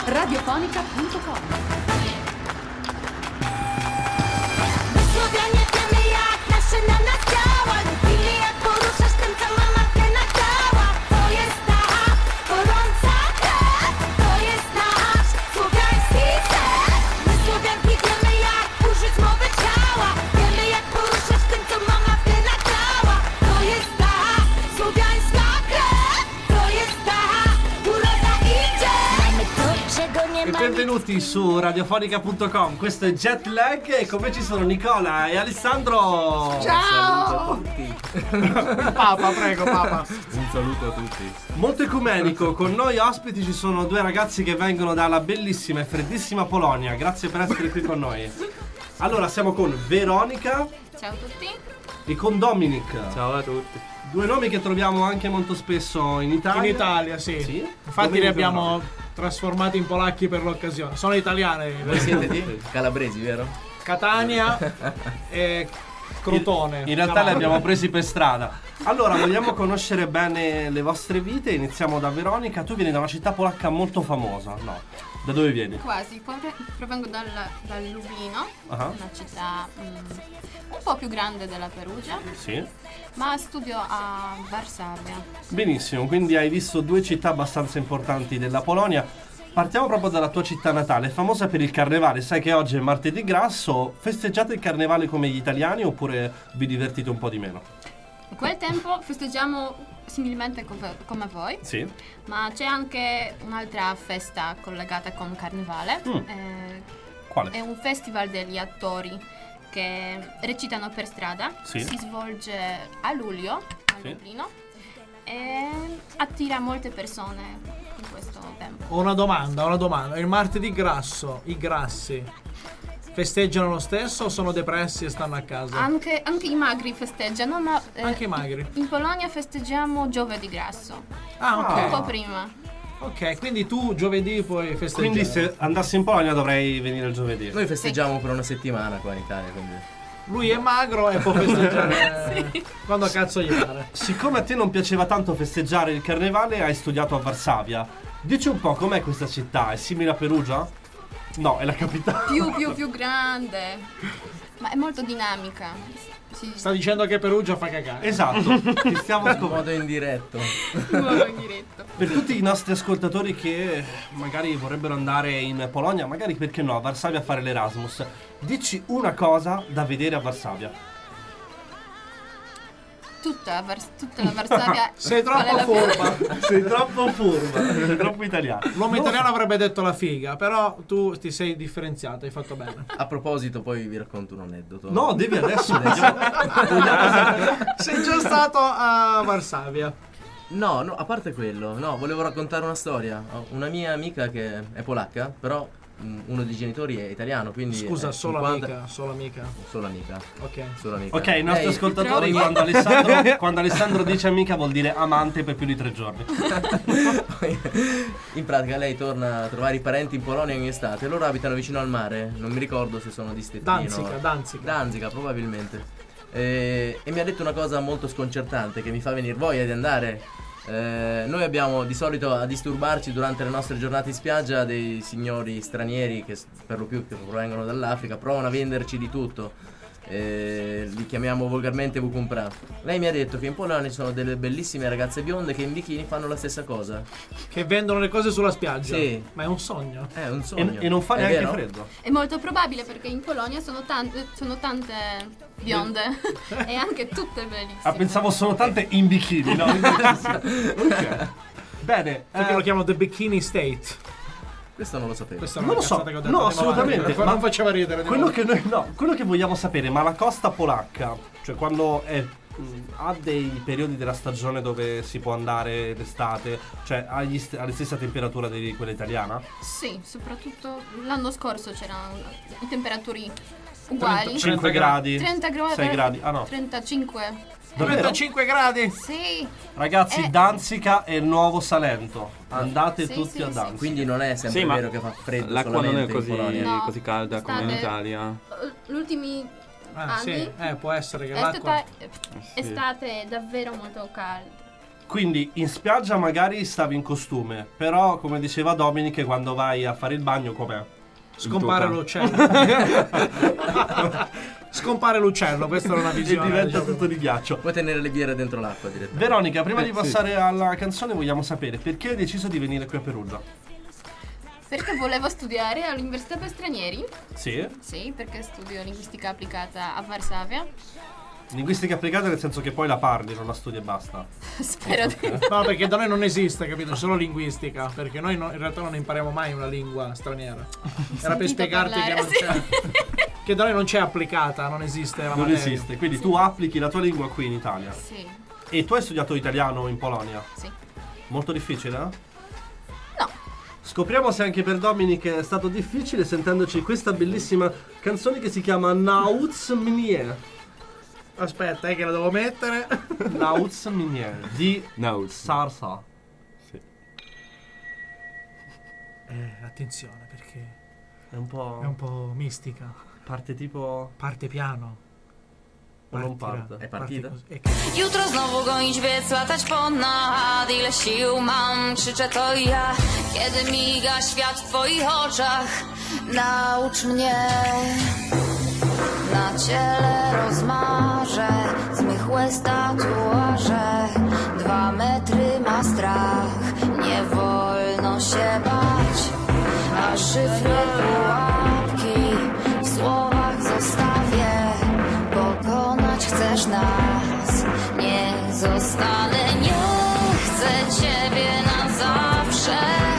radiofonica.com. Benvenuti su radiofonica.com. Questo è Jet Lag e con me ci sono Nicola e Alessandro. Ciao! Papa, prego, Papa. Un saluto a tutti. Molto ecumenico, con noi ospiti ci sono due ragazzi che vengono dalla bellissima e freddissima Polonia. Grazie per essere qui con noi. Allora, siamo con Veronica. Ciao a tutti. E con Dominic. Ciao a tutti. Due nomi che troviamo anche molto spesso in Italia. In Italia, sì. Infatti Domenico li abbiamo trasformati in polacchi per l'occasione. Sono italiani. Voi siete di calabresi, vero? Catania e Crotone. In realtà li abbiamo presi per strada. Allora, vogliamo conoscere bene le vostre vite. Iniziamo da Veronica. Tu vieni da una città polacca molto famosa, no? Da dove vieni? Quasi, provengo dal Lublino, una città un po' più grande della Perugia, Sì. ma studio a Varsavia. Benissimo, quindi hai visto due città abbastanza importanti della Polonia. Partiamo proprio dalla tua città natale, famosa per il carnevale. Sai che oggi è martedì grasso. Festeggiate il carnevale come gli italiani oppure vi divertite un po' di meno? In quel tempo festeggiamo similmente come voi, Sì. ma c'è anche un'altra festa collegata con carnevale. Quale? È un festival degli attori che recitano per strada. Sì. Si svolge a luglio a Sì. Lublino e attira molte persone in questo tempo. Ho una domanda. Il martedì grasso, i grassi festeggiano lo stesso o sono depressi e stanno a casa? Anche i magri festeggiano, ma Anche i magri. in Polonia festeggiamo giovedì grasso, Ah, un po' ok. prima. Ok, quindi tu giovedì puoi festeggiare. Quindi se andassi in Polonia dovrei venire il giovedì. Noi festeggiamo per una settimana qua in Italia, quindi. Lui è magro e può festeggiare quando cazzo gli pare. Siccome a te non piaceva tanto festeggiare il carnevale, hai studiato a Varsavia. Dici un po' com'è questa città? È simile a Perugia? No, è la capitale. Più grande, ma è molto dinamica. Sta dicendo che Perugia fa cagare. Esatto, ti stiamo In scoprendo. modo indiretto. Nuovo in diretto. Per tutti i nostri ascoltatori che magari vorrebbero andare in Polonia, magari perché no, a Varsavia a fare l'Erasmus, dici una cosa da vedere a Varsavia. Tutta la Varsavia. Sei troppo vale la pena. furba. Sei troppo furba, sei troppo italiano. L'uomo italiano avrebbe detto la figa, però tu ti sei differenziato, hai fatto bene. A proposito, poi vi racconto un aneddoto. No, devi adesso. Sei già stato a Varsavia. No, a parte quello, no, volevo raccontare una storia. Ho una mia amica che è polacca, però uno dei genitori è italiano, quindi. Scusa, è solo 50 amica. Solo amica. Ok. Solo amica. Ok, i nostri Lei- ascoltatori, quando Alessandro dice amica vuol dire amante per più di 3 giorni. In pratica lei torna a trovare i parenti in Polonia ogni estate. Loro abitano vicino al mare, non mi ricordo se sono di Stettino. Danzica probabilmente. E mi ha detto una cosa molto sconcertante che mi fa venire voglia di andare. Noi abbiamo di solito a disturbarci durante le nostre giornate in spiaggia dei signori stranieri che per lo più che provengono dall'Africa, provano a venderci di tutto. Li chiamiamo volgarmente vukumpra. Lei mi ha detto che in Polonia ci sono delle bellissime ragazze bionde che in bikini fanno la stessa cosa. Che vendono le cose sulla spiaggia. Sì. Ma è un sogno. È un sogno. E non fa È neanche vero? freddo. È molto probabile perché in Polonia sono tante bionde e anche tutte bellissime. Ah, pensavo sono tante in bikini, no? Ok. Bene, Perché lo chiamano The Bikini State. Questo non lo sapevo. Questa è non una lo so, cazzata che ho detto. no, Andiamo avanti. assolutamente. Non faceva ridere. Quello che vogliamo sapere, ma la costa polacca, cioè quando ha dei periodi della stagione dove si può andare d'estate, cioè ha alle stessa temperatura di quella italiana? Sì, soprattutto l'anno scorso c'erano i temperature uguali. 5 gradi, 30 gradi. 6 gradi, ah no. 35. Davvero? 35 gradi. Sì. Ragazzi, Danzica è il nuovo Salento. Andate Sì, tutti sì, a sì. Danzica. Quindi non è sempre Sì, ma vero che fa freddo l'acqua non è solamente così, in Polonia. No, così calda come in estate- Italia. Gli ultimi Ah, sì. anni Può essere che l'acqua. estate è davvero molto calda. Quindi in spiaggia magari stavi in costume, però come diceva Dominic, quando vai a fare il bagno com'è? Scompare l'uccello. Scompare l'uccello, questa è una visione. E diventa tutto di ghiaccio. Puoi tenere le birre dentro l'acqua direttamente. Veronica, prima di passare alla canzone vogliamo sapere perché hai deciso di venire qui a Perugia? Perché volevo studiare all'Università per Stranieri. Sì? Sì, perché studio linguistica applicata a Varsavia. Linguistica applicata nel senso che poi la parli, non la studi e basta. Spero di no. No, perché da noi non esiste, capito? Solo linguistica. Perché noi in realtà non impariamo mai una lingua straniera. Era per spiegarti che non c'è. Che da noi non c'è applicata, non esiste la Non materia. esiste, quindi tu applichi la tua lingua qui in Italia. Sì. E tu hai studiato italiano in Polonia? Sì. Molto difficile, eh? No. Scopriamo se anche per Dominic è stato difficile sentendoci questa bellissima canzone che si chiama Nauc Mnie. Aspetta, che la devo mettere. Nauc Mnie di Sarsa. Sì. Attenzione, perché È un po' mistica. parte tipo Parte piano. o non parte? È partita? Jutro znowu gonić wiec, latać ponad. Ile sił mam, krzyczę to ja. Kiedy miga świat w twoich oczach, naucz mnie. Na ciele rozmarze, z mych łez tatuaże. 2 metry ma strach, nie wolno się bać. A szyfry pułapki w słowach zostawię. Pokonać chcesz nas, nie zostanę. Nie chcę ciebie na zawsze.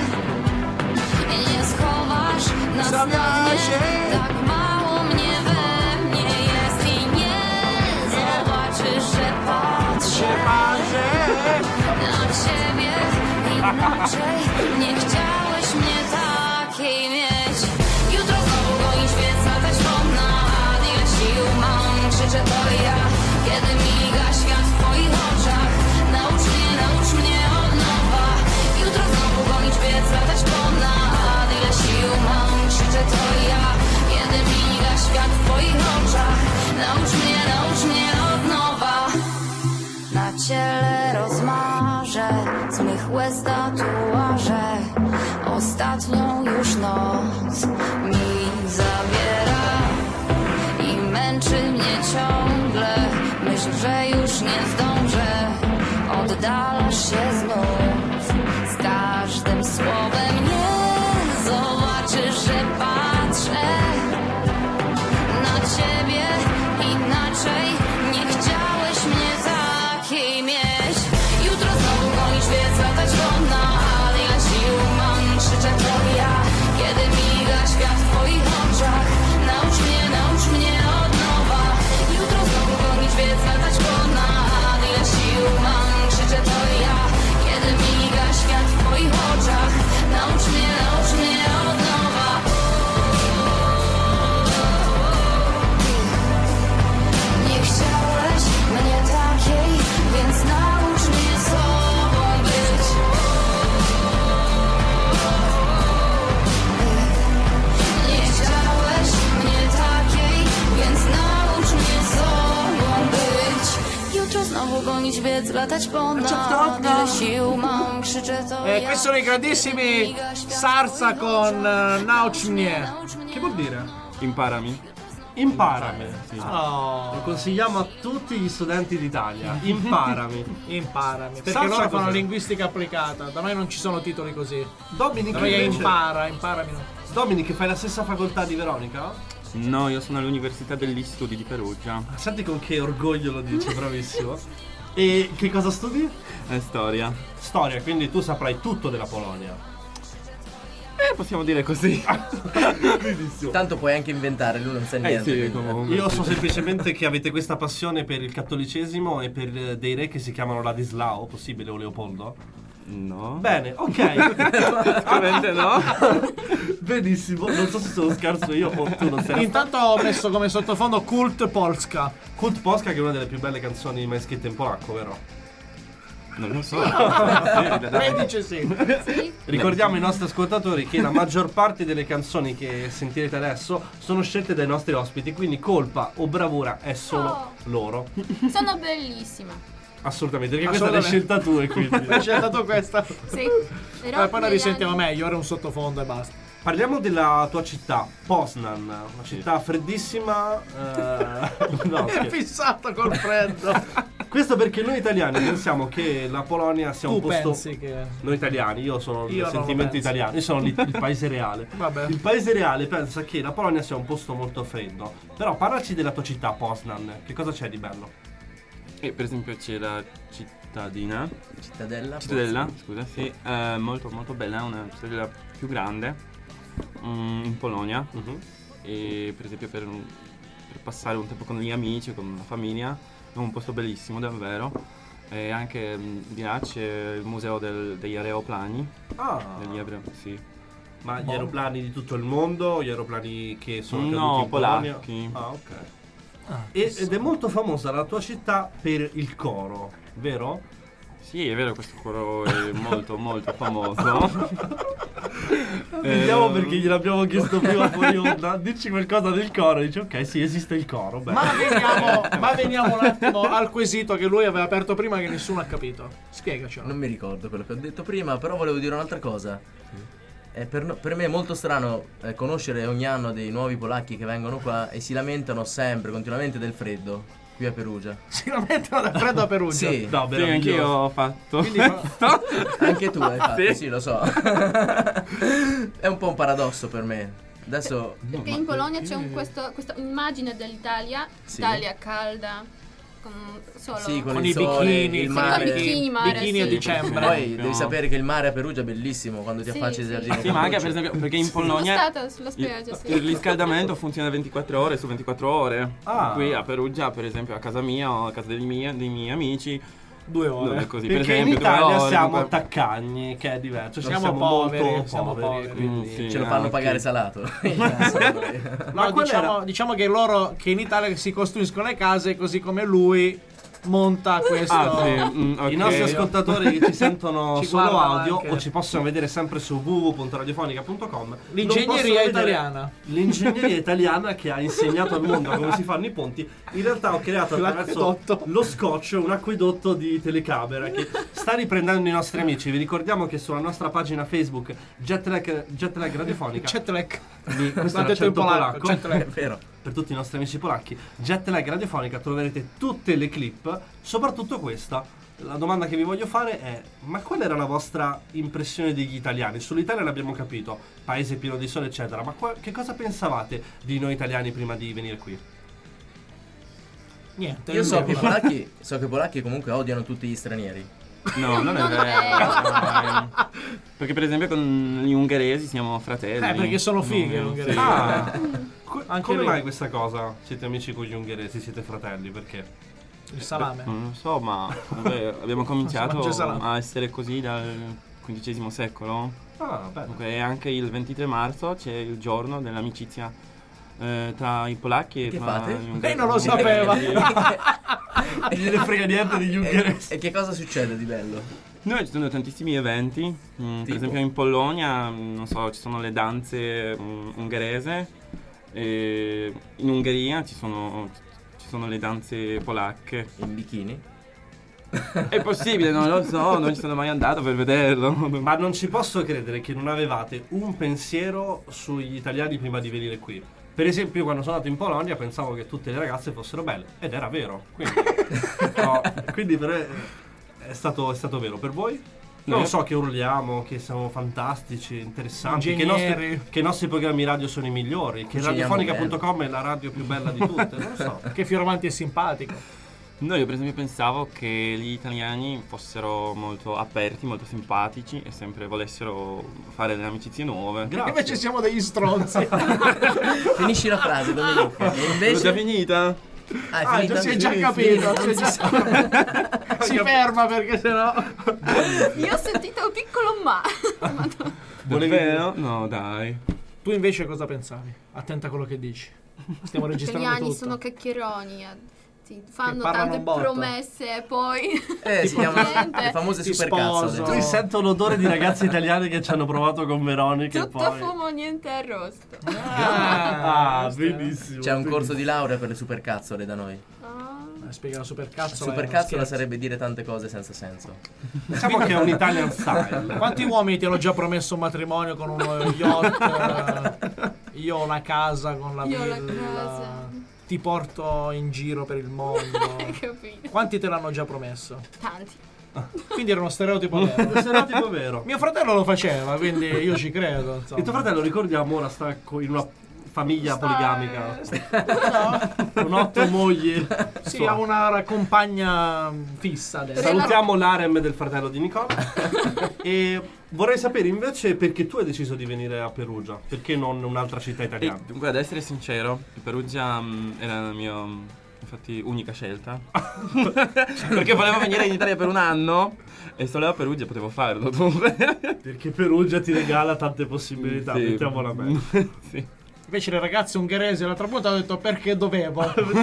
Nie schowasz nas na mnie. Tak mało mnie we mnie jest i nie zobaczysz, że patrzę na ciebie inaczej. Nie chciałeś mnie takiej mieć. Jutro znowu gonić wiec, latać ponad. Ile sił mam, krzyczę to ja. Kiedy miga świat w twoich oczach, naucz mnie od nowa. Jutro znowu gonić wiec, latać ponad. Ile sił mam, krzyczę to ja. Kiedy miga świat w twoich oczach, naucz mnie od nowa. Na ciele rozmarze, z mych łez tatuaże. Ostatnią już noc mi zabiera i męczy mnie ciągle. Myśl, że już nie zdążę. Oddalasz się znów z każdym słowem. Nie zobaczysz, że patrzę na ciebie inaczej. Nie chciałeś mnie takiej mieć. Jutro znowu gonić wiec, latać ponad. Ile sił mam, krzyczę to ja. Kiedy miga świat w twoich oczach, naucz mnie od nowa. Jutro znowu gonić wiec, latać ponad. Ile sił mam, krzyczę to ja. Kiedy miga świat w twoich oczach, naucz mnie od nowa. Nie chciałeś mnie takiej, więc naucz mnie sobą być. Nie chciałeś mnie takiej, więc naucz mnie sobą być. Jutro znowu gonić wiec, latać ponad. Ile sił mam, krzyczę to ja. Questi sono i grandissimi Sarsa con Naucz mnie. Che vuol dire? Imparami. Imparami. Oh, Lo consigliamo a tutti gli studenti d'Italia. Imparami. imparami. Perché Sarsa loro fanno cos'è? linguistica applicata. Da noi non ci sono titoli così. Dominic, Da noi è invece- imparami. No. Dominic, fai la stessa facoltà di Veronica? No, io sono all'Università degli Studi di Perugia. Senti con che orgoglio lo dice, bravissimo. E che cosa studi? Storia. Storia, quindi tu saprai tutto della Polonia. Possiamo dire così. Benissimo. Tanto puoi anche inventare, lui non sa niente. sì, quindi- comunque. Io so semplicemente che avete questa passione per il cattolicesimo e per dei re che si chiamano Ladislao, possibile, o Leopoldo? No. Bene, ok. Ovviamente no. Benissimo, non so se sono scarso io o tu non sei. Intanto ho messo come sottofondo Kult Polska. Kult Polska, che è una delle più belle canzoni mai scritte in polacco, vero? Non lo so. Lei dice sì. Ricordiamo ai nostri ascoltatori che la maggior parte delle canzoni che sentirete adesso sono scelte dai nostri ospiti, quindi colpa o bravura è solo loro. Sono bellissima. Assolutamente, perché questa l'hai scelta tu e quindi... Hai scelta tu questa? Sì. Poi la risentiamo meglio, ora un sottofondo e basta. Parliamo della tua città, Poznan, una città freddissima. No, è fissato col freddo. Questo perché noi italiani pensiamo che la Polonia sia un posto. Pensi che... Noi italiani, io sono il sentimento italiano, io sono il paese reale. Vabbè. Il paese reale pensa che la Polonia sia un posto molto freddo. Però parlaci della tua città, Poznan, che cosa c'è di bello? Per esempio c'è la cittadina. Cittadella, scusa, sì, molto molto bella, una cittadella più grande in Polonia. E per esempio per passare un tempo con gli amici, con la famiglia, è un posto bellissimo davvero. E anche di là c'è il museo degli aeroplani. Sì. Ma gli aeroplani di tutto il mondo, gli aeroplani che sono caduti in polacchi. Polonia? Ok. Ed è molto famosa la tua città per il coro, vero? Sì, è vero, questo coro è molto molto famoso. Vediamo perché gliel'abbiamo chiesto prima fuori onda. Dici qualcosa del coro, dice ok, sì, esiste il coro. Beh. Ma veniamo un attimo al quesito che lui aveva aperto prima che nessuno ha capito. Spiegacelo. Non mi ricordo quello che ho detto prima, però volevo dire un'altra cosa. Per me è molto strano conoscere ogni anno dei nuovi polacchi che vengono qua e si lamentano sempre, continuamente del freddo qui a Perugia. Si lamentano del freddo a Perugia? Sì, no, sì, anch'io ho fatto. Anche tu hai fatto, sì lo so. È un po' un paradosso per me. Adesso perché in Polonia c'è questa immagine dell'Italia, Italia calda, con i sole, bikini, il mare, bikini a dicembre. Poi devi sapere che il mare a Perugia è bellissimo quando ti affacci al giardino. Sì, ma anche per esempio perché in Polonia sono stata sulla spiaggia, il riscaldamento funziona 24 ore su 24 ore. Qui a Perugia, per esempio, a casa mia o a casa dei miei amici 2 ore. Così, perché per esempio, in Italia 2 ore, siamo taccagni, che è diverso. Siamo poveri, quindi sì, ce lo fanno pagare salato. No, diciamo che loro che in Italia si costruiscono le case così come lui monta questo. I nostri ascoltatori che ci sentono ci solo audio anche. o ci possono vedere sempre su www.radiofonica.com. L'ingegneria italiana. L'ingegneria italiana che ha insegnato al mondo come si fanno i ponti. In realtà ho creato attraverso lo scotch un acquedotto di telecamera che sta riprendendo i nostri amici. Vi ricordiamo che sulla nostra pagina Facebook Jetlag Radiofonica. Jetlag. Questo è l'accento polacco. È vero. Per tutti i nostri amici polacchi, Jetlag Radiofonica, troverete tutte le clip, soprattutto questa. La domanda che vi voglio fare è: ma qual era la vostra impressione degli italiani? Sull'Italia l'abbiamo capito, paese pieno di sole eccetera, ma che cosa pensavate di noi italiani prima di venire qui? Niente. Io so che i polacchi comunque odiano tutti gli stranieri. No, non è vero. Perché per esempio con gli ungheresi siamo fratelli. Perché sono fighi gli ungheresi. Come mai questa cosa? Siete amici con gli ungheresi, siete fratelli, perché? Il salame. Non lo so, ma abbiamo cominciato a essere così dal XV secolo. E anche il 23 marzo c'è il giorno dell'amicizia tra i polacchi e che tra fate? gli ungheresi. Lei non lo sapeva. E gliene frega niente degli ungheresi. E che cosa succede di bello? Noi ci sono tantissimi eventi, per esempio in Polonia, non so, ci sono le danze ungherese, e in Ungheria ci sono le danze polacche. In bikini? È possibile, non lo so, non ci sono mai andato per vederlo. Ma non ci posso credere che non avevate un pensiero sugli italiani prima di venire qui. Per esempio, io quando sono andato in Polonia pensavo che tutte le ragazze fossero belle, ed era vero. Quindi per me è stato vero. Per voi? Non so, che urliamo, che siamo fantastici, interessanti, che i nostri programmi radio sono i migliori, che radiofonica.com è la radio più bella di tutte, non lo so. Che Fioravanti è simpatico. No, io per esempio pensavo che gli italiani fossero molto aperti, molto simpatici e sempre volessero fare delle amicizie nuove. Grazie. Invece siamo degli stronzi. Finisci la frase, Domenico. E invece... L'ho già finita? È finita? Si è già capito. Si ferma perché sennò... Io ho sentito un piccolo ma. Davvero? No, dai. Tu invece cosa pensavi? Attenta a quello che dici. Stiamo Gli registrando italiani tutto. sono chiacchieroni. Fanno parlano tante un botto. promesse e poi si chiamano le famose supercazzole. Tu sento l'odore di ragazze italiane che ci hanno provato con Veronica. tutto e poi... fumo, niente arrosto. Benissimo. C'è un corso di laurea per le supercazzole da noi. Spiega la supercazzola. Supercazzola sarebbe dire tante cose senza senso. Diciamo che è un Italian style. Quanti uomini ti hanno già promesso un matrimonio con uno yacht? Io ho la casa con la villa. Ti porto in giro per il mondo. Quanti te l'hanno già promesso? Tanti. Quindi era uno stereotipo vero. Un stereotipo vero. Mio fratello lo faceva, quindi io ci credo. Insomma. Il tuo fratello, ricordiamo, ora sta in una famiglia poligamica. Con 8 mogli. Sì, ha una compagna fissa adesso. Salutiamo l'harem del fratello di Nicola. E vorrei sapere invece perché tu hai deciso di venire a Perugia. Perché non un'altra città italiana? Dunque, ad essere sincero, Perugia era la mia unica scelta. Perché volevo venire in Italia per un anno e solo a Perugia potevo farlo. Perché Perugia ti regala tante possibilità, sì. Mettiamola bene. Sì. Invece le ragazze ungheresi l'altra volta hanno detto perché dovevo.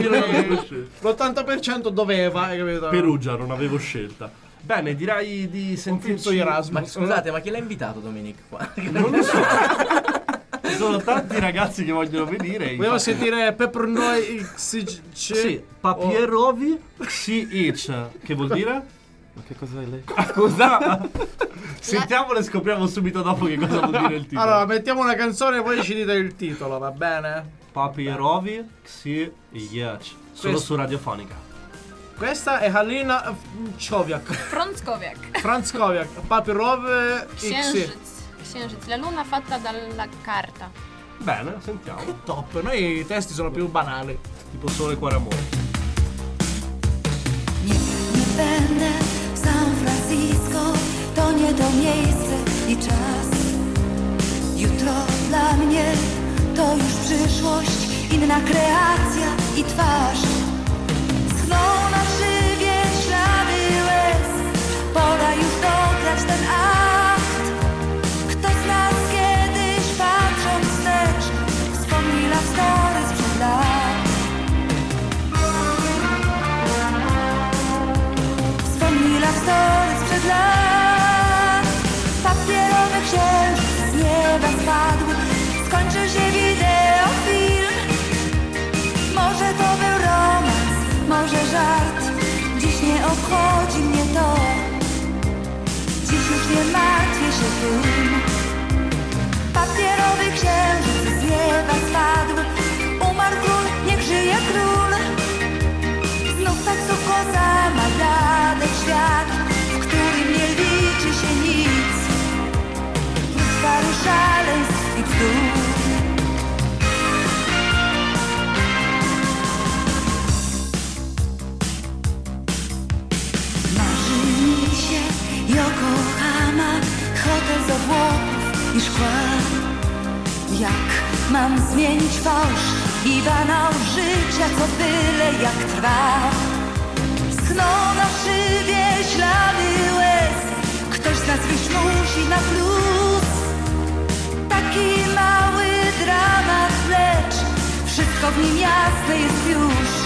L'80% doveva, hai capito? Perugia, non avevo scelta. Bene, direi di sentirci Erasmus. Ma scusate, ma chi l'ha invitato Dominic qua? Non lo so. Ci sono tanti ragazzi che vogliono venire. Vogliamo sentire Pepernoi XC. Sì, Papierovi XC. Che vuol dire? Ma che cosa è lei? Scusa. Sentiamolo e scopriamo subito dopo che cosa vuol dire il titolo. Allora, mettiamo una canzone e poi ci dite il titolo, va bene? Papierovi XC. Solo su Radiofonica. Questa è Halina Chowiak. Franzkowiak. Papierov XC. Księżyc, la luna fatta dalla carta. Bene, sentiamo. Top, noi i testi sono più banali. Tipo Sole Cuore Amore. Nie będę w San Francisco, to nie to miejsce i czas. Jutro dla mnie to już przyszłość, inna kreacja i twarz. Schną na szywie ślady łez, pora już dograć ten akt. Kto z nas kiedyś patrząc wstecz wspomni love story sprzed lat. Wspomni love story sprzed lat. Papierowy księżyc z nieba spadł, skończy się wideofilm. Może to był romans, może żart, dziś nie obchodzi mnie to. Dziś już nie martwię się tym. Papierowy księżyc z nieba spadł, umarł król, niech żyje król. Znów taksówką zamawiany w świat, w którym nie liczy się nic. Prócz paru szaleństw i bzdur. Yokohama, hotel z obłoków i szkła. Jak mam zmienić fałsz i banał życia, co byle jak trwa? Schną na szybie ślady łez, ktoś z nas wyjść musi na plus. Taki mały dramat, lecz wszystko w nim jasne jest już.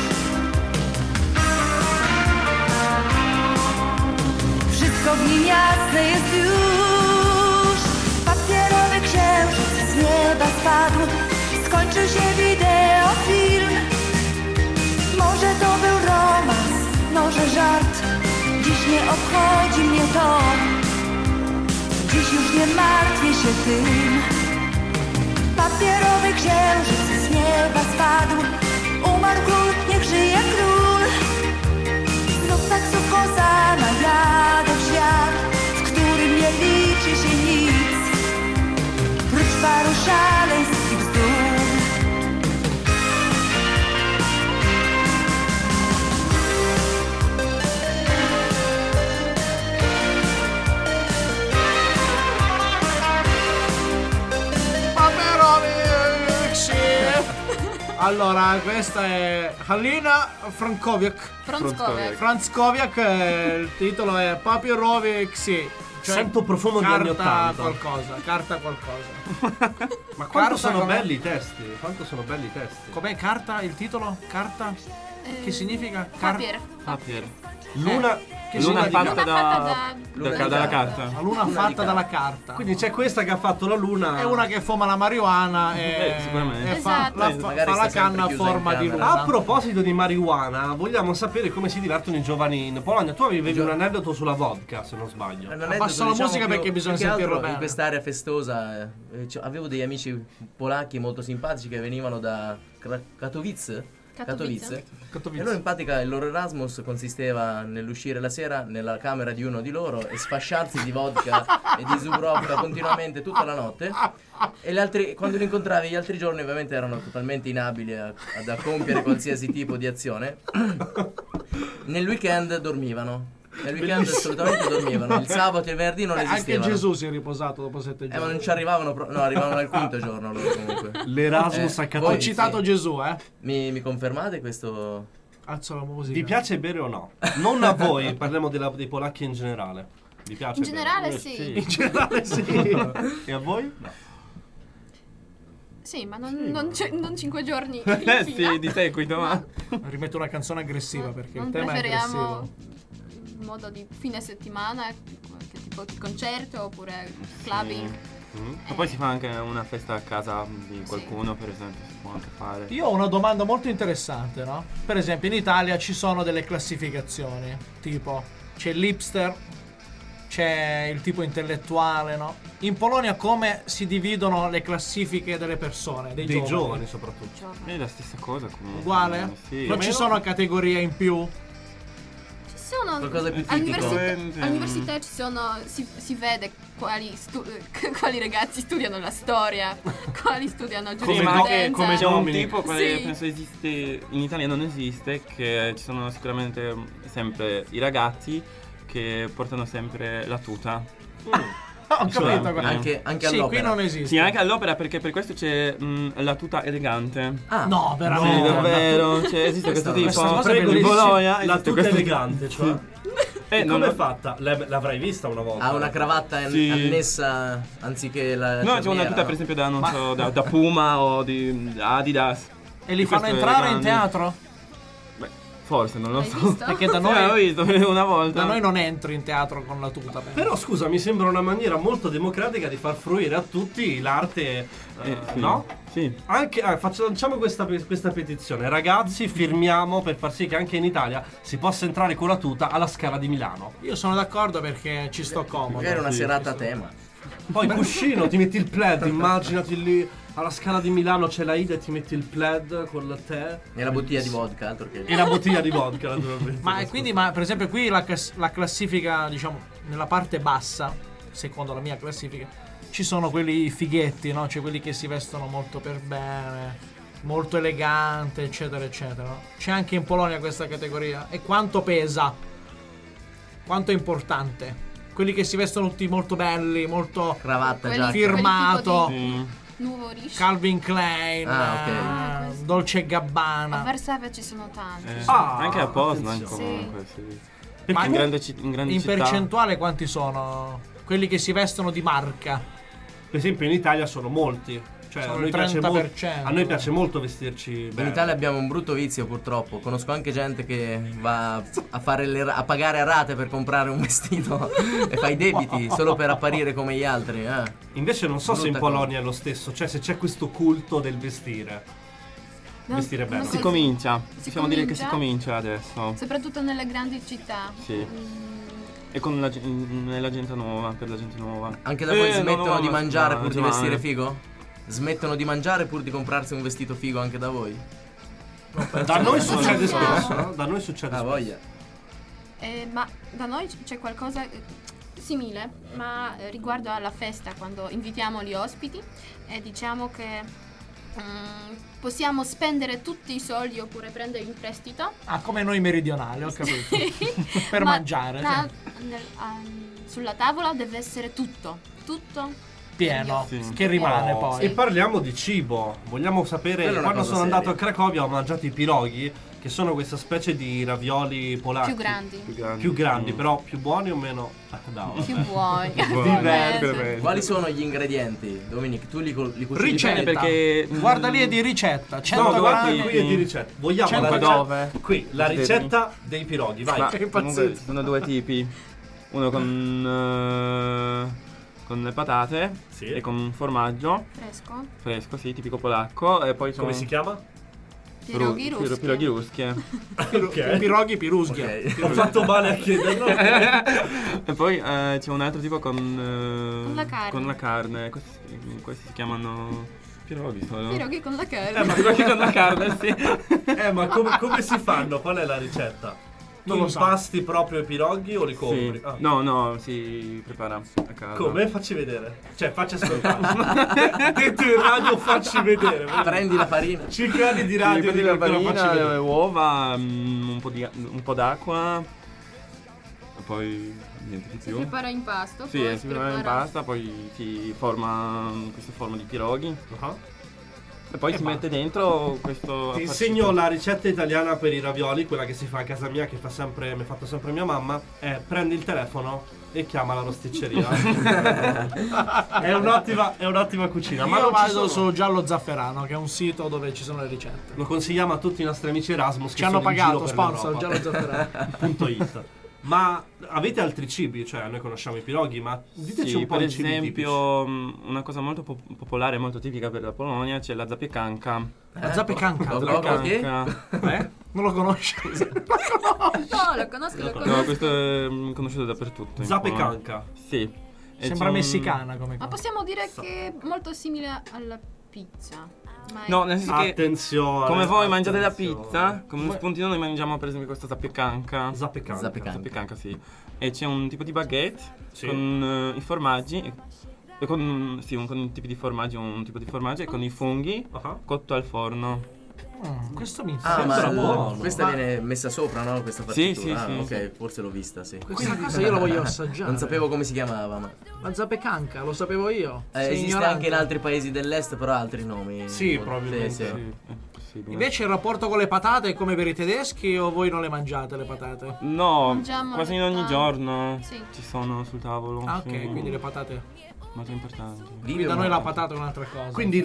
Wszystko w nim jasne jest już. Papierowy księżyc z nieba spadł, skończył się wideofilm. Może to był romans, może żart, dziś nie obchodzi mnie to. Dziś już nie martwię się tym. Papierowy księżyc z nieba spadł, umarł król, niech żyje król. Znów taksówką sama jadę w świat, w którym nie liczy się nic. Prócz paru szaleństw i bzdur. Allora, questa è Halina Franzkowiak. Franzkowiak, il titolo è Papierovi XC. Cioè sento profumo di anni 80. Carta qualcosa. Ma quanto sono belli i testi? Quanto sono belli i testi? Com'è carta il titolo? Carta? Che significa? Papier. Luna, luna fatta dalla carta. La luna fatta dalla carta. Quindi c'è questa che ha fatto la luna. È una che fuma la marijuana e fa la canna a forma di luna. A proposito di marijuana, vogliamo sapere come si divertono i giovani in Polonia. Tu avevi un aneddoto sulla vodka, se non sbaglio. Passo la musica perché bisogna sentirlo bene. In quest'area festosa avevo degli amici polacchi molto simpatici che venivano da Katowice. E loro in pratica il loro Erasmus consisteva nell'uscire la sera nella camera di uno di loro e sfasciarsi di vodka e di Zubrovka continuamente tutta la notte, e gli altri, quando li incontravi gli altri giorni ovviamente erano totalmente inabili ad compiere qualsiasi tipo di azione. Nel weekend dormivano. Nel weekend assolutamente dormivano. Il sabato e il venerdì non esistevano. Anche Gesù si è riposato dopo 7 giorni. Ma non ci arrivavano, arrivavano al quinto giorno loro comunque. L'Erasmus a Ho citato Gesù, Mi confermate questo? Alzo la musica. Vi piace bere o no? Non a voi, parliamo dei polacchi in generale. Vi piace? In generale sì. In generale sì. E a voi? No. Sì, ma non 5 giorni. Sì, di seguito, ma rimetto una canzone aggressiva perché non il tema è aggressivo. In modo di fine settimana, tipo concerto oppure clubbing. Ma poi si fa anche una festa a casa di qualcuno, per esempio, si può anche fare. Io ho una domanda molto interessante, no? Per esempio in Italia ci sono delle classificazioni, tipo c'è l'hipster, c'è il tipo intellettuale, no? In Polonia come si dividono le classifiche delle persone, dei giovani soprattutto? È la stessa cosa comunque. Uguale? Sì. Non ci sono categorie in più? Qualcosa più tipico. All'università ci sono, si vede quali ragazzi studiano la storia, quali studiano giurisprudenza. Come c'è un tipo, penso esiste, in Italia non esiste, che ci sono sicuramente sempre i ragazzi che portano sempre la tuta. Ho capito, anche all'opera. Sì, qui non esiste. Sì, anche all'opera, perché per questo c'è la tuta elegante. No, veramente. Sì, davvero. Esiste questo tipo. Prego, in Bologna. La tuta elegante, cioè. Non è fatta? L'avrai vista una volta? Ha una cravatta annessa anziché la. No, c'è una tuta per esempio da Puma o di Adidas. E li fanno entrare in teatro? Forse, non lo so. Visto? Perché da noi l'ho visto una volta. Da noi non entri in teatro con la tuta. Però scusa, mi sembra una maniera molto democratica di far fruire a tutti l'arte, sì. no? Sì. Anche facciamo questa petizione. Ragazzi, firmiamo per far sì che anche in Italia si possa entrare con la tuta alla Scala di Milano. Io sono d'accordo perché ci sto comodo. Magari una serata a tema. Poi cuscino, ti metti il plaid, immaginati lì. Alla Scala di Milano c'è la Ida e ti metti il plaid con la tè. E la bottiglia di vodka, altro che. E la bottiglia di vodka, naturalmente. Ma per esempio qui la classifica, diciamo, nella parte bassa, secondo la mia classifica, ci sono quelli fighetti, no? Cioè quelli che si vestono molto per bene, molto elegante, eccetera, eccetera. No? C'è anche in Polonia questa categoria. E quanto pesa? Quanto è importante? Quelli che si vestono tutti molto belli, molto cravatta, firmato. Nuovo Rish. Calvin Klein, Dolce & Gabbana. A Varsavia ci sono tanti. Anche a Poznan comunque. Sì. Ma in percentuale quanti sono quelli che si vestono di marca? Per esempio in Italia sono molti. Cioè, a noi piace molto vestirci bene. In Italia abbiamo un brutto vizio purtroppo. Conosco anche gente che va a pagare a rate per comprare un vestito e fa i debiti solo per apparire come gli altri. Invece non so se in Polonia è lo stesso. Cioè se c'è questo culto del vestire. Vestire bene. Si comincia. Possiamo dire che si comincia adesso. Soprattutto nelle grandi città. Sì. E con nella gente nuova, per la gente nuova. Anche da voi smettono di mangiare pur di vestire figo? Smettono di mangiare pur di comprarsi un vestito figo anche da voi? Da noi succede spesso, no? Da noi succede spesso. Voglia. Ma da noi c'è qualcosa simile, ma riguardo alla festa, quando invitiamo gli ospiti e diciamo che possiamo spendere tutti i soldi oppure prendere in prestito. Come noi meridionali, ho capito. Per mangiare. Sulla tavola deve essere tutto pieno, che rimane poi. E parliamo di cibo. Vogliamo sapere, quando sono andato a Cracovia ho mangiato i piroghi, che sono questa specie di ravioli polacchi. Più grandi, però più buoni o meno? No, più buoni. Diversi. Quali sono gli ingredienti? Dominic, tu li cucini? Ricetta, perché guarda lì è di ricetta. 100 no, grammi. qui è di ricetta. Vogliamo la ricetta? Dove? Qui, la ricetta dei piroghi, vai. Ma comunque ci sono due tipi. Uno con le patate e con formaggio fresco, sì, tipico polacco. E poi come si chiama? Piroghi ruschie. Ok. Piroghi piruschi. Okay. Ho fatto male a chiederlo. E poi c'è un altro tipo con la carne. Questi si chiamano piroghi solo. Piroghi con la carne. Piroghi con la carne, sì. Ma come si fanno? Qual è la ricetta? Non lo impasti proprio i piroghi o li compri? Sì. Ah. No, si prepara a casa. Come? Facci vedere. Cioè, facci ascoltare. Dentro in radio facci vedere. Prendi la farina. 5 anni di radio. Prendi la farina, le uova, un po' d'acqua. E poi niente di più. Si prepara impasto. Sì, si prepara impasto, poi si forma questa forma di piroghi. E poi si mette dentro questo. Ti insegno la ricetta italiana per i ravioli, quella che si fa a casa mia, che mi ha fatto sempre mia mamma. Prendi il telefono e chiama la rosticceria. è un'ottima cucina. Ma io vado su Giallo Zafferano, che è un sito dove ci sono le ricette. Lo consigliamo a tutti i nostri amici Erasmus che ci hanno pagato, sponsor Giallo Zafferano.it. Ma avete altri cibi? Cioè, noi conosciamo i piroghi, ma diteci un po' di cibi tipici. Per esempio, una cosa molto popolare, molto tipica per la Polonia, c'è la zapiekanka. La zapiekanka? Non lo conosci? No, lo conosco. No, questo è conosciuto dappertutto. Zapiekanka? Sì. Sembra messicana come cosa. Ma possiamo dire che è molto simile alla pizza. No, nel senso che attenzione, come voi mangiate la pizza, come spuntino noi mangiamo per esempio questa zapiekanka. Zapiekanka, sì. E c'è un tipo di baguette con i formaggi con un tipo di formaggio e con i funghi cotto al forno. Questo mi sembra buono. Questa viene messa sopra, no? Questa partitura. Sì. Ok, forse l'ho vista, sì. Questa cosa io la voglio assaggiare. Non sapevo come si chiamava, ma la zapiekanka, lo sapevo io. Esiste anche in altri paesi dell'est, però altri nomi. Sì, probabilmente. Sì. Invece il rapporto con le patate è come per i tedeschi o voi non le mangiate le patate? No, mangiamo quasi in ogni giorno sì. ci sono sul tavolo. Ah, ok, sì. Quindi le patate molto importanti. Qui da noi la patata è un'altra cosa. Quindi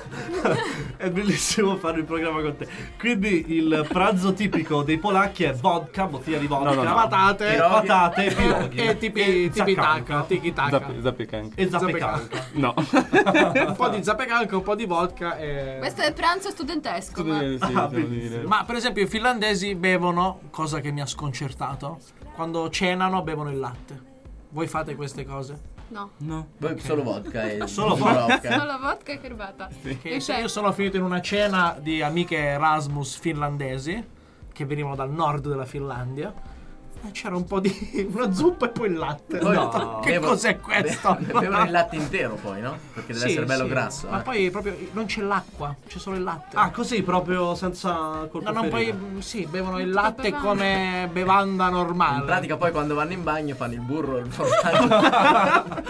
è bellissimo fare il programma con te. Quindi il pranzo tipico dei polacchi è vodka, bottiglia di vodka, no. patate, piroghi e tiki taka. Zapiekanka. E zapiekanka. No. Un po' di zapiekanka, un po' di vodka e... Questo è pranzo studentesco. Ma per esempio i finlandesi bevono, cosa che mi ha sconcertato, quando cenano bevono il latte. Voi fate queste cose? No. Voi solo vodka e solo vodka. Solo vodka e herbata. Sì. Io sono finito in una cena di amiche Erasmus finlandesi che venivano dal nord della Finlandia. C'era un po' di una zuppa e poi il latte. Che cos'è questo? Bevono il latte intero poi, no? Perché deve essere bello grasso. Ma poi proprio non c'è l'acqua, c'è solo il latte. Ah, così proprio senza colpo no, poi sì, bevono il latte come bevanda normale. In pratica poi quando vanno in bagno fanno il burro e il formaggio.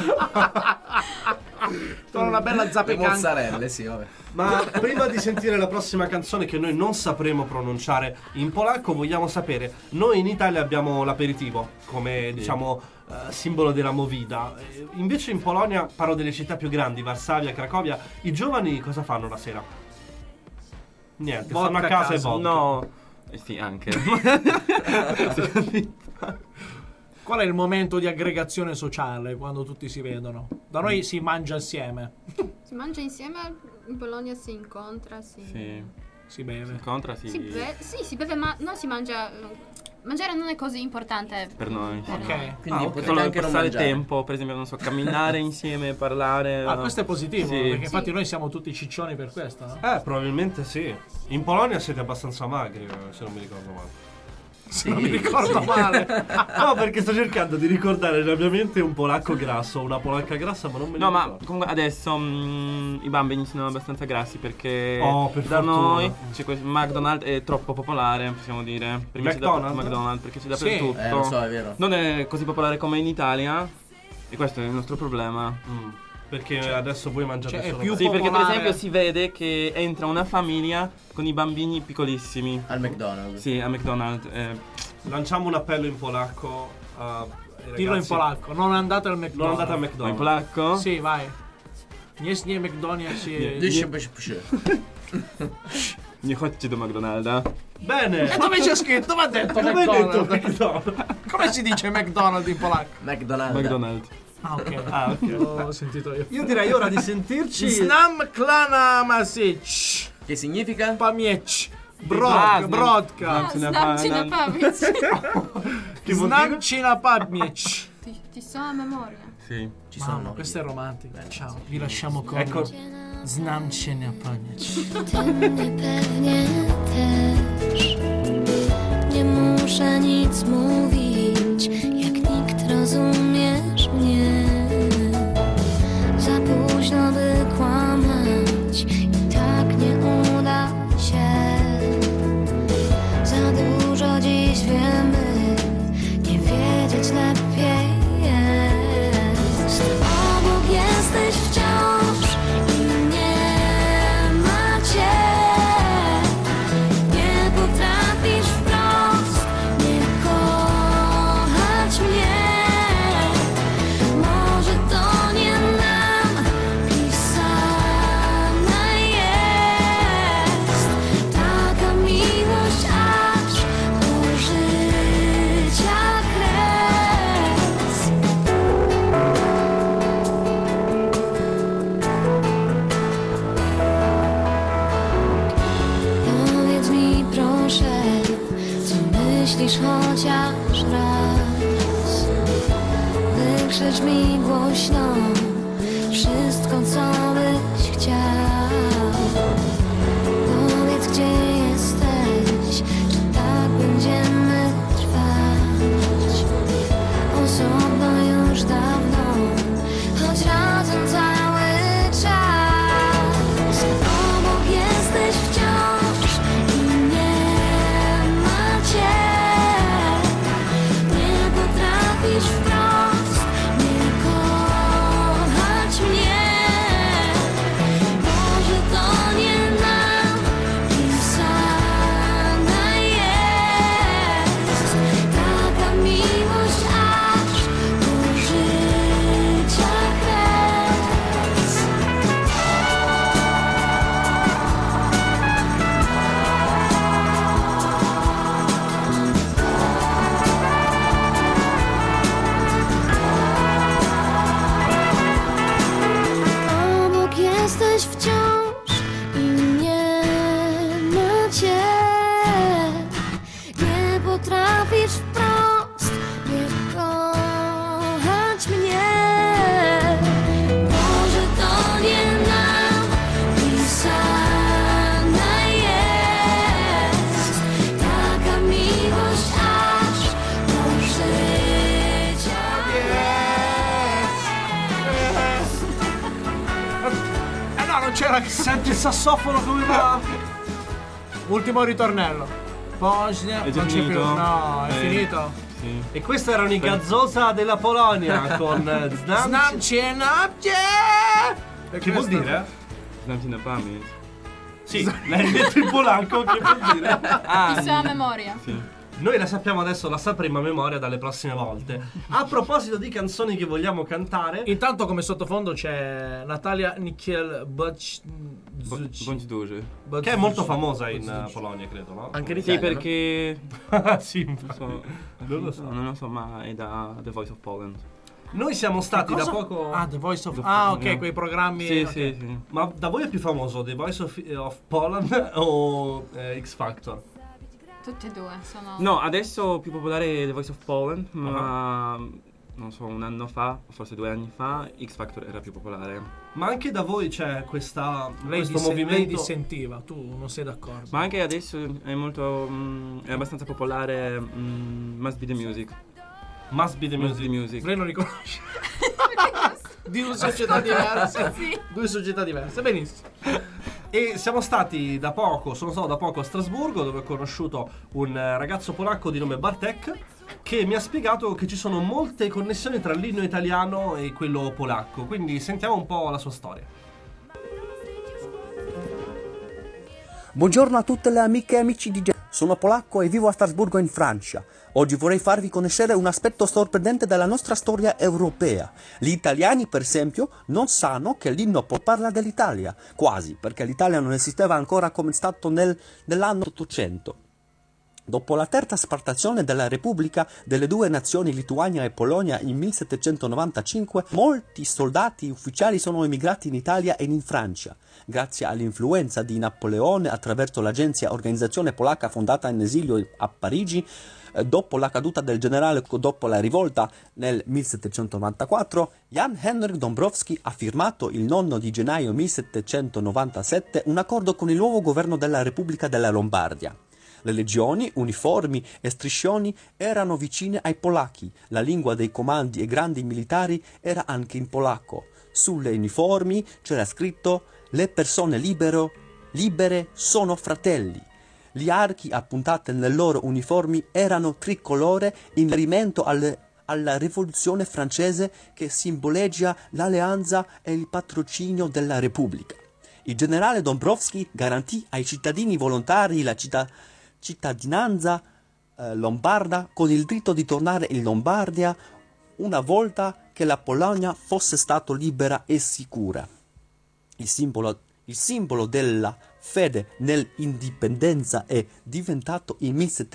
Sono una bella zapiekanka. Le mozzarelle, sì, vabbè. Ma prima di sentire la prossima canzone che noi non sapremo pronunciare in polacco, vogliamo sapere, noi in Italia abbiamo l'aperitivo come diciamo simbolo della movida. Invece in Polonia, parlo delle città più grandi, Varsavia, Cracovia, i giovani cosa fanno la sera? Niente, stanno a casa e vodka. No, sì, anche. Qual è il momento di aggregazione sociale quando tutti si vedono? Da noi si mangia insieme. Si mangia insieme, in Polonia si incontra, si beve. Si incontra, si beve, ma non si mangia. Mangiare non è così importante per noi. Ok. Quindi potete anche passare tempo, per esempio, non so, camminare insieme, parlare. Questo è positivo, perché infatti noi siamo tutti ciccioni per questo, no? Probabilmente sì. In Polonia siete abbastanza magri, se non mi ricordo male. Sì, non mi ricordo male. No, perché sto cercando di ricordare nella mia mente un polacco grasso, una polacca grassa, ma non me ne ricordo. Ma comunque adesso i bambini sono abbastanza grassi perché per da noi c'è questo McDonald's è troppo popolare, possiamo dire. McDonald's perché c'è dappertutto. Lo so, è vero. Non è così popolare come in Italia e questo è il nostro problema. Perché adesso voi mangiate solo più perché per esempio si vede che entra una famiglia con i bambini piccolissimi al McDonald's. Sì, al McDonald's. Lanciamo un appello in polacco a Dillo in polacco, non andate al McDonald's. Non andate al McDonald's. In polacco? Sì, vai. Nie McDonald's. Nie chodźcie do McDonalda. Bene. E dove c'è scritto? Dove ha detto McDonald's? Come si dice McDonald's in polacco? McDonald's. Ah, ok. Ho sentito io. Io direi ora di sentirci. Znam klana masic. Che significa? Pamięć. Brodka. Znam ci na pamięć. Znam ci na pamięć. Ti so a memoria. Sì. Ci sono. Questo è romantico. Ciao. Vi lasciamo con. Ecco. Znam cię na pamięć. Pewnie też. Nie muszę nic mówić, jak nikt rozumiesz mnie. Za późno by kłamać i tak nie uda się. Za dużo dziś wiemy, nie wiedzieć lepiej jest. Obok jesteś wciąż i nie ma cię. Nie potrafisz wprost nie kochać mnie. Może to nie nam pisana jest taka miłość aż do życia kres. Powiedz mi proszę, co myślisz chociaż raz. Wykrzycz mi głośno wszystko, co byś chciał. Powiedz, gdzie jesteś, czy tak będziemy trwać. Osobno już dawno, choć razem cały czas. Obok jesteś wciąż i nie ma cię. Nie potrafisz wprost nie kochać mnie. Może to nie nam pisana jest taka miłość aż do życia kres. Obok jesteś wciąż i nie ma cię. Nie potrafisz wprost nie kochać mnie. Może to nie nam pisana jest taka miłość aż do życia. No, non c'era. Senti il sassofono come va? Ultimo ritornello. Bosnia. È già Non c'è più. finito? No, è finito. Sì. E questi erano i Gazzosa della Polonia con Znam cię na pie. Che vuol dire? Znam ci na pamięć. Sì, l'hai detto in polacco, che vuol dire? Ti so a memoria. Sì. Noi la sappiamo adesso, la sapremo a memoria dalle prossime volte. A proposito di canzoni che vogliamo cantare, Intanto come sottofondo c'è Natalia Nikiel Bądź duży. che è molto famosa in Polonia, credo, no? Anche in Sì, Italia, perché Sì, non lo so, ma è da The Voice of Poland. noi siamo stati da poco. Ah, The Voice of... The Ah, Voice, ok, no. quei programmi... Sì, ok. sì. Ma da voi è più famoso The Voice of Poland o X Factor? Tutte e due sono. No, adesso più popolare è The Voice of Poland, ma non so, un anno fa, forse 2 anni fa, X Factor era più popolare. Ma anche da voi c'è questo Lei movimento. dissentiva, tu non sei d'accordo. Ma anche adesso è molto, è abbastanza popolare Must Be The Music. Must Be The Must Be The Music. Music. Lei non riconosce. Di due società diverse. Sì. Due società diverse, benissimo. E sono stato da poco a Strasburgo, dove ho conosciuto un ragazzo polacco di nome Bartek, che mi ha spiegato che ci sono molte connessioni tra l'inno italiano e quello polacco. Quindi sentiamo un po' la sua storia. Buongiorno a tutte le amiche e amici di Sono polacco e vivo a Strasburgo in Francia. Oggi vorrei farvi conoscere un aspetto sorprendente della nostra storia europea. Gli italiani, per esempio, non sanno che l'inno parla dell'Italia, quasi, perché l'Italia non esisteva ancora come stato nell'anno 800. Dopo la terza spartizione della Repubblica delle due nazioni Lituania e Polonia in 1795, molti soldati ufficiali sono emigrati in Italia e in Francia. Grazie all'influenza di Napoleone attraverso l'agenzia Organizzazione Polacca fondata in esilio a Parigi, dopo la caduta del generale dopo la rivolta nel 1794, Jan Henryk Dąbrowski ha firmato il 9 di gennaio 1797 un accordo con il nuovo governo della Repubblica della Lombardia. Le legioni, uniformi e striscioni erano vicine ai polacchi, la lingua dei comandi e grandi militari era anche in polacco. Sulle uniformi c'era scritto «Le persone libere sono fratelli». Gli archi appuntati nelle loro uniformi erano tricolore in riferimento alla rivoluzione francese che simboleggia l'alleanza e il patrocinio della Repubblica. Il generale Dąbrowski garantì ai cittadini volontari la cittadinanza lombarda con il diritto di tornare in Lombardia una volta che la Polonia fosse stata libera e sicura. Il simbolo della fede nell'indipendenza è diventato in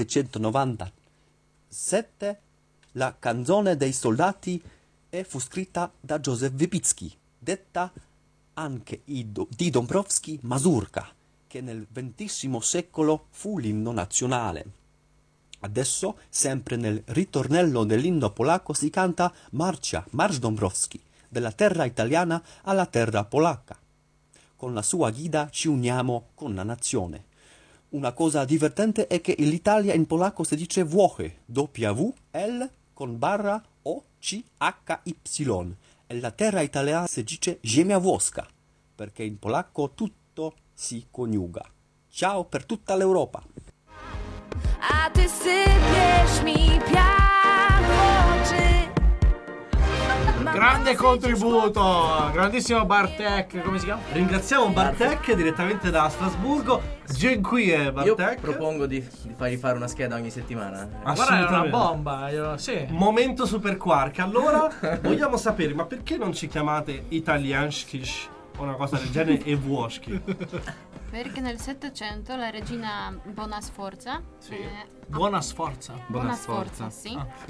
1797 la canzone dei soldati e fu scritta da Józef Wybicki, detta anche di Dąbrowski Mazurka, che nel XX secolo fu l'inno nazionale. Adesso, sempre nel ritornello dell'inno polacco, si canta Marcia, Marsz Dąbrowski, dalla terra italiana alla terra polacca. Con la sua guida ci uniamo con la nazione. Una cosa divertente è che l'Italia in polacco si dice Włochy, W-L con barra O-C-H-Y, e la terra italiana si dice Ziemia włoska, perché in polacco tutto si coniuga. Ciao per tutta l'Europa. A ty sypiesz mi piach w oczy. Grande contributo, grandissimo Bartek, come si chiama? Ringraziamo Bartek direttamente da Strasburgo. Dziękuję Bartek. Io propongo di fargli fare una scheda ogni settimana. Guarda, è una bomba, sì. Momento Super Quark. Allora, vogliamo sapere, ma perché non ci chiamate Italianskish o una cosa del genere e Włoszki? Perché nel Settecento la regina Buona Sforza Buona Sforza, sì.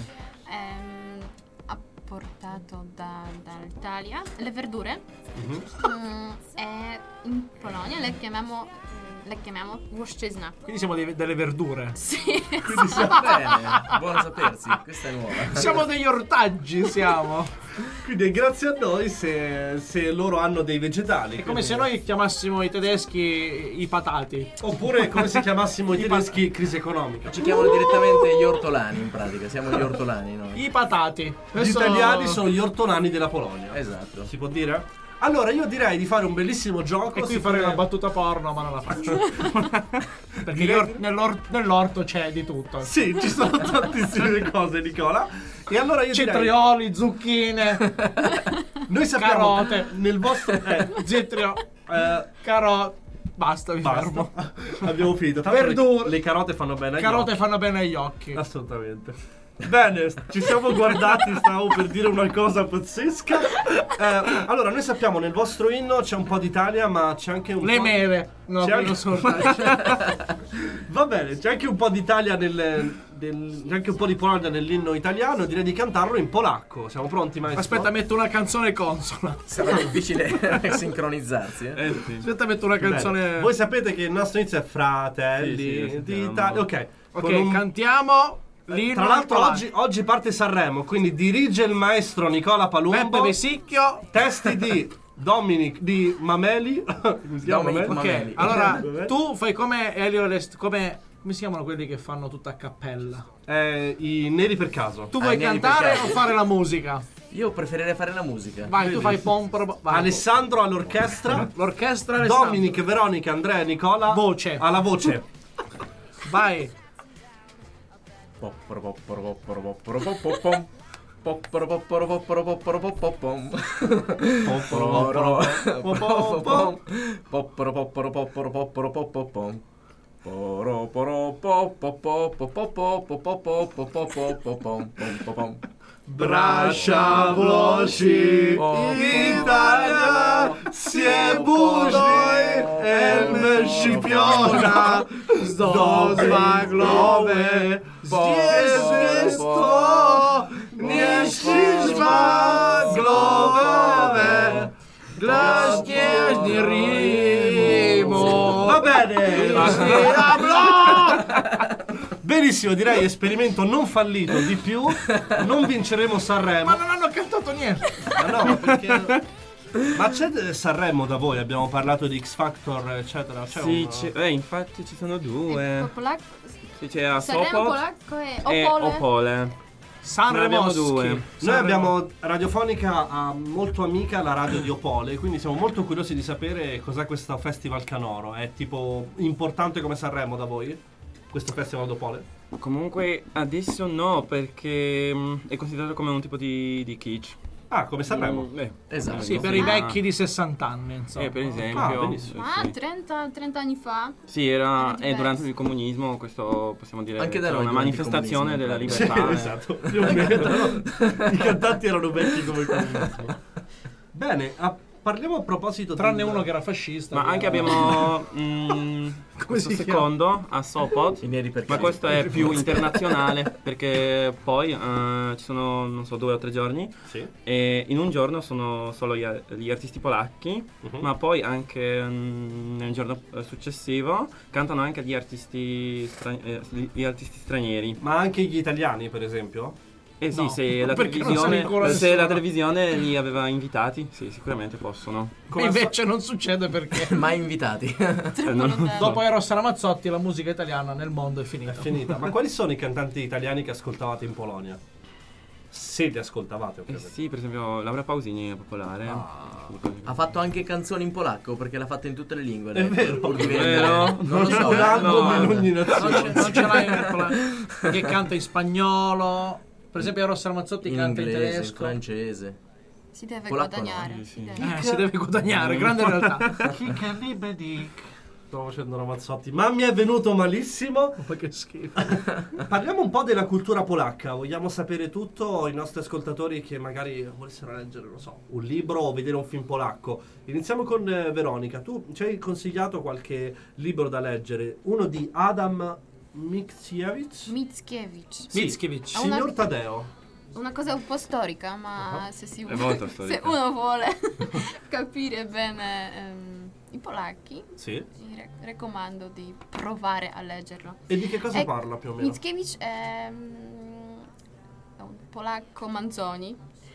Ha portato dall'Italia le verdure e in Polonia le chiamiamo Włoszczyzna. Quindi siamo delle verdure. Sì. Quindi siamo bene, buono sapersi, questa è nuova. Siamo degli ortaggi, siamo. Quindi grazie a noi se loro hanno dei vegetali. È come se noi chiamassimo i tedeschi i patati. Oppure come se chiamassimo i tedeschi crisi economica. Ci chiamano direttamente gli ortolani, in pratica, siamo gli ortolani noi. I patati. Gli italiani sono gli ortolani della Polonia. Esatto. Si può dire? Allora io direi di fare un bellissimo gioco. E qui fare una battuta porno, ma non la faccio. Perché nell'orto c'è di tutto. Sì, ci sono tantissime cose, Nicola. E allora io cetrioli, zucchine, noi sappiamo carote nel vostro carote. Basta, mi fermo. Abbiamo finito. Verdure. Le carote fanno bene agli occhi. Fanno bene agli occhi. Assolutamente. Bene, ci siamo guardati, stavo per dire una cosa pazzesca. Allora, noi sappiamo nel vostro inno c'è un po' d'Italia, ma c'è anche un le po'... mele. No, c'è anche... Va bene, c'è anche un po' d'Italia c'è anche un po' di Polonia nell'inno italiano. Direi di cantarlo in polacco. Siamo pronti, maestro? Aspetta, metto una canzone consona. Sarà difficile sincronizzarsi. Sì. Aspetta, metto una canzone. Bene. Voi sapete che il nostro inizio è Fratelli d'Italia. Ok, cantiamo. Tra l'altro oggi parte Sanremo, quindi dirige il maestro Nicola Palumbo. Peppe Vesicchio. Testi di Dominic di Mameli. Ok, allora tu fai come Elio come si chiamano quelli che fanno tutta a cappella? I neri per caso. Tu vuoi cantare o fare la musica? Io preferirei fare la musica. Vai, tu fai vai. Alessandro all'orchestra. L'orchestra Alessandro. Dominic, Veronica, Andrea e Nicola. Voce. Alla voce. Vai. Brascia Włosi, Italia, sie burzy, elme szczypiona, zdobwa glowę, zwiestwo, nie śliczba glowę, glaśnie nie rimo. Va bene! Benissimo, direi esperimento non fallito, di più non vinceremo Sanremo. Ma non hanno cantato niente. Ma no, perché... Ma c'è Sanremo da voi? Abbiamo parlato di X Factor, eccetera. C'è sì, infatti ci sono due. Sì, c'è Sanremo polacco e Opole. Sanremo due. Noi abbiamo radiofonica molto amica la radio di Opole, quindi siamo molto curiosi di sapere cos'è questo festival canoro. È tipo importante come Sanremo da voi? Questo festival d'Opole? Comunque adesso no, perché è considerato come un tipo di kitsch. Ah, come Sanremo? Esatto. Sì, per i vecchi di 60 anni, insomma. Per esempio. Benissimo. 30 anni fa. Sì, era durante il comunismo, questo possiamo dire anche da noi una manifestazione della libertà. Sì, esatto. Più o meno. I cantanti erano vecchi come il comunismo. Bene, parliamo a proposito tranne uno che era fascista. Ma anche abbiamo questo secondo a Sopot, ma questo è più internazionale perché poi ci sono, non so, 2 o 3 giorni, sì. E in un giorno sono solo gli artisti polacchi, ma poi anche nel giorno successivo cantano anche gli artisti stranieri. Ma anche gli italiani, per esempio? Sì, no, se la televisione li aveva invitati, sì, sicuramente possono. E invece non succede perché mai invitati. Dopo Eros Ramazzotti la musica italiana nel mondo è finita. Ma quali sono i cantanti italiani che ascoltavate in Polonia? Se li ascoltavate, ovviamente. Sì, per esempio Laura Pausini è popolare. Ha fatto anche canzoni in polacco perché l'ha fatta in tutte le lingue. È vero? Vero? Non lo so. Un album in ogni nazione. Non ce l'hai che canta in spagnolo. Per esempio Eros Ramazzotti canta in inglese, tedesco, in francese. Si deve Polacco guadagnare. no. Si si deve guadagnare, grande realtà. Stavo facendo Ramazzotti, ma mi è venuto malissimo. Ma che schifo. Parliamo un po' della cultura polacca. Vogliamo sapere tutto, i nostri ascoltatori che magari volessero leggere, non so, un libro o vedere un film polacco. Iniziamo con Veronica. Tu ci hai consigliato qualche libro da leggere, uno di Adam Mickiewicz. Signor Taddeo. Una cosa un po' storica, ma se storica. uno vuole capire bene i polacchi, sì, raccomando di provare a leggerlo. E di che cosa parla più o meno? Mickiewicz è un polacco Manzoni.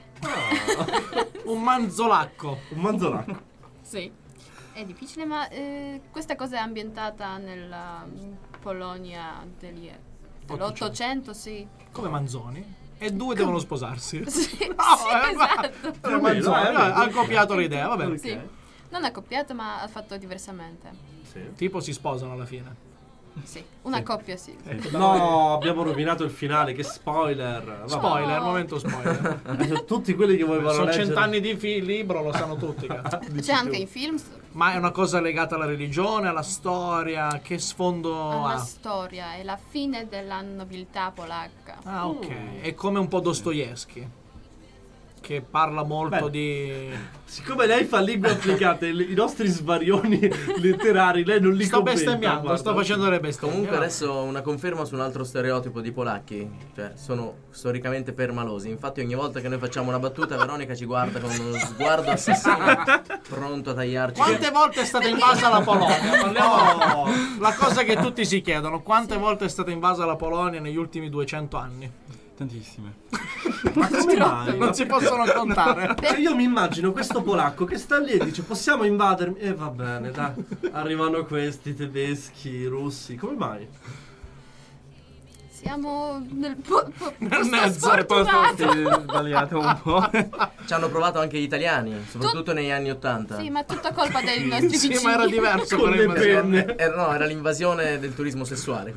Un manzolacco. Sì, è difficile, ma questa cosa è ambientata nella Polonia dell'800, sì. Come Manzoni. E 2 devono sposarsi. Sì, esatto. Manzoni ha copiato l'idea, vabbè. Okay. Sì. Non ha copiato, ma ha fatto diversamente. Sì. Tipo si sposano alla fine. Sì, una coppia sì. No, abbiamo rovinato il finale, che spoiler. Spoiler, no. Momento spoiler. Tutti quelli che volevano sono leggere. 100 anni di libro, lo sanno tutti. C'è anche in film. Ma è una cosa legata alla religione, alla storia, che sfondo alla ha? Storia, è la fine della nobiltà polacca. Ah, ok. È come un po' Dostoevsky, che parla molto di... Siccome lei fa lingue applicate, i nostri svarioni letterari, lei non li commenta. Sto bestemmiando, sto facendo le bestemmie. Comunque adesso una conferma su un altro stereotipo di polacchi. Cioè, sono storicamente permalosi. Infatti ogni volta che noi facciamo una battuta, Veronica ci guarda con uno sguardo assassino, pronto a tagliarci. Quante volte è stata invasa la Polonia? Parliamo la cosa che tutti si chiedono. Quante volte è stata invasa la Polonia negli ultimi 200 anni? Tantissime. Ma come mai? Non si possono contare. Cioè io mi immagino questo polacco che sta lì e dice possiamo invadermi, e va bene, dai, arrivano questi tedeschi, russi, come mai? Siamo nel mezzo, sbagliato un po'. Ci hanno provato anche gli italiani, soprattutto negli anni '80. Sì, ma tutta colpa dei nostri vicini. Sì, ma era diverso con le penne. Era l'invasione del turismo sessuale.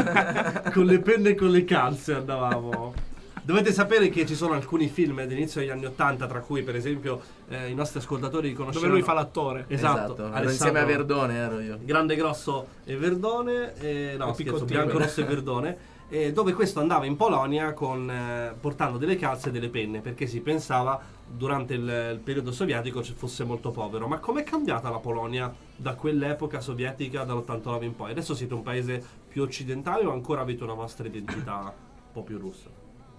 Con le penne e con le calze andavamo. Dovete sapere che ci sono alcuni film dell'inizio degli anni '80, tra cui per esempio i nostri ascoltatori conoscono. Dove lui fa l'attore. Esatto. Ero insieme a Verdone, ero io. Grande, Grosso e Verdone. No, scherzo, Bianco, Rosso e Verdone. Dove questo andava in Polonia portando delle calze e delle penne, perché si pensava durante il periodo sovietico ci fosse molto povero. Ma com'è cambiata la Polonia da quell'epoca sovietica, dall'89 in poi? Adesso siete un paese più occidentale o ancora avete una vostra identità un po' più russa?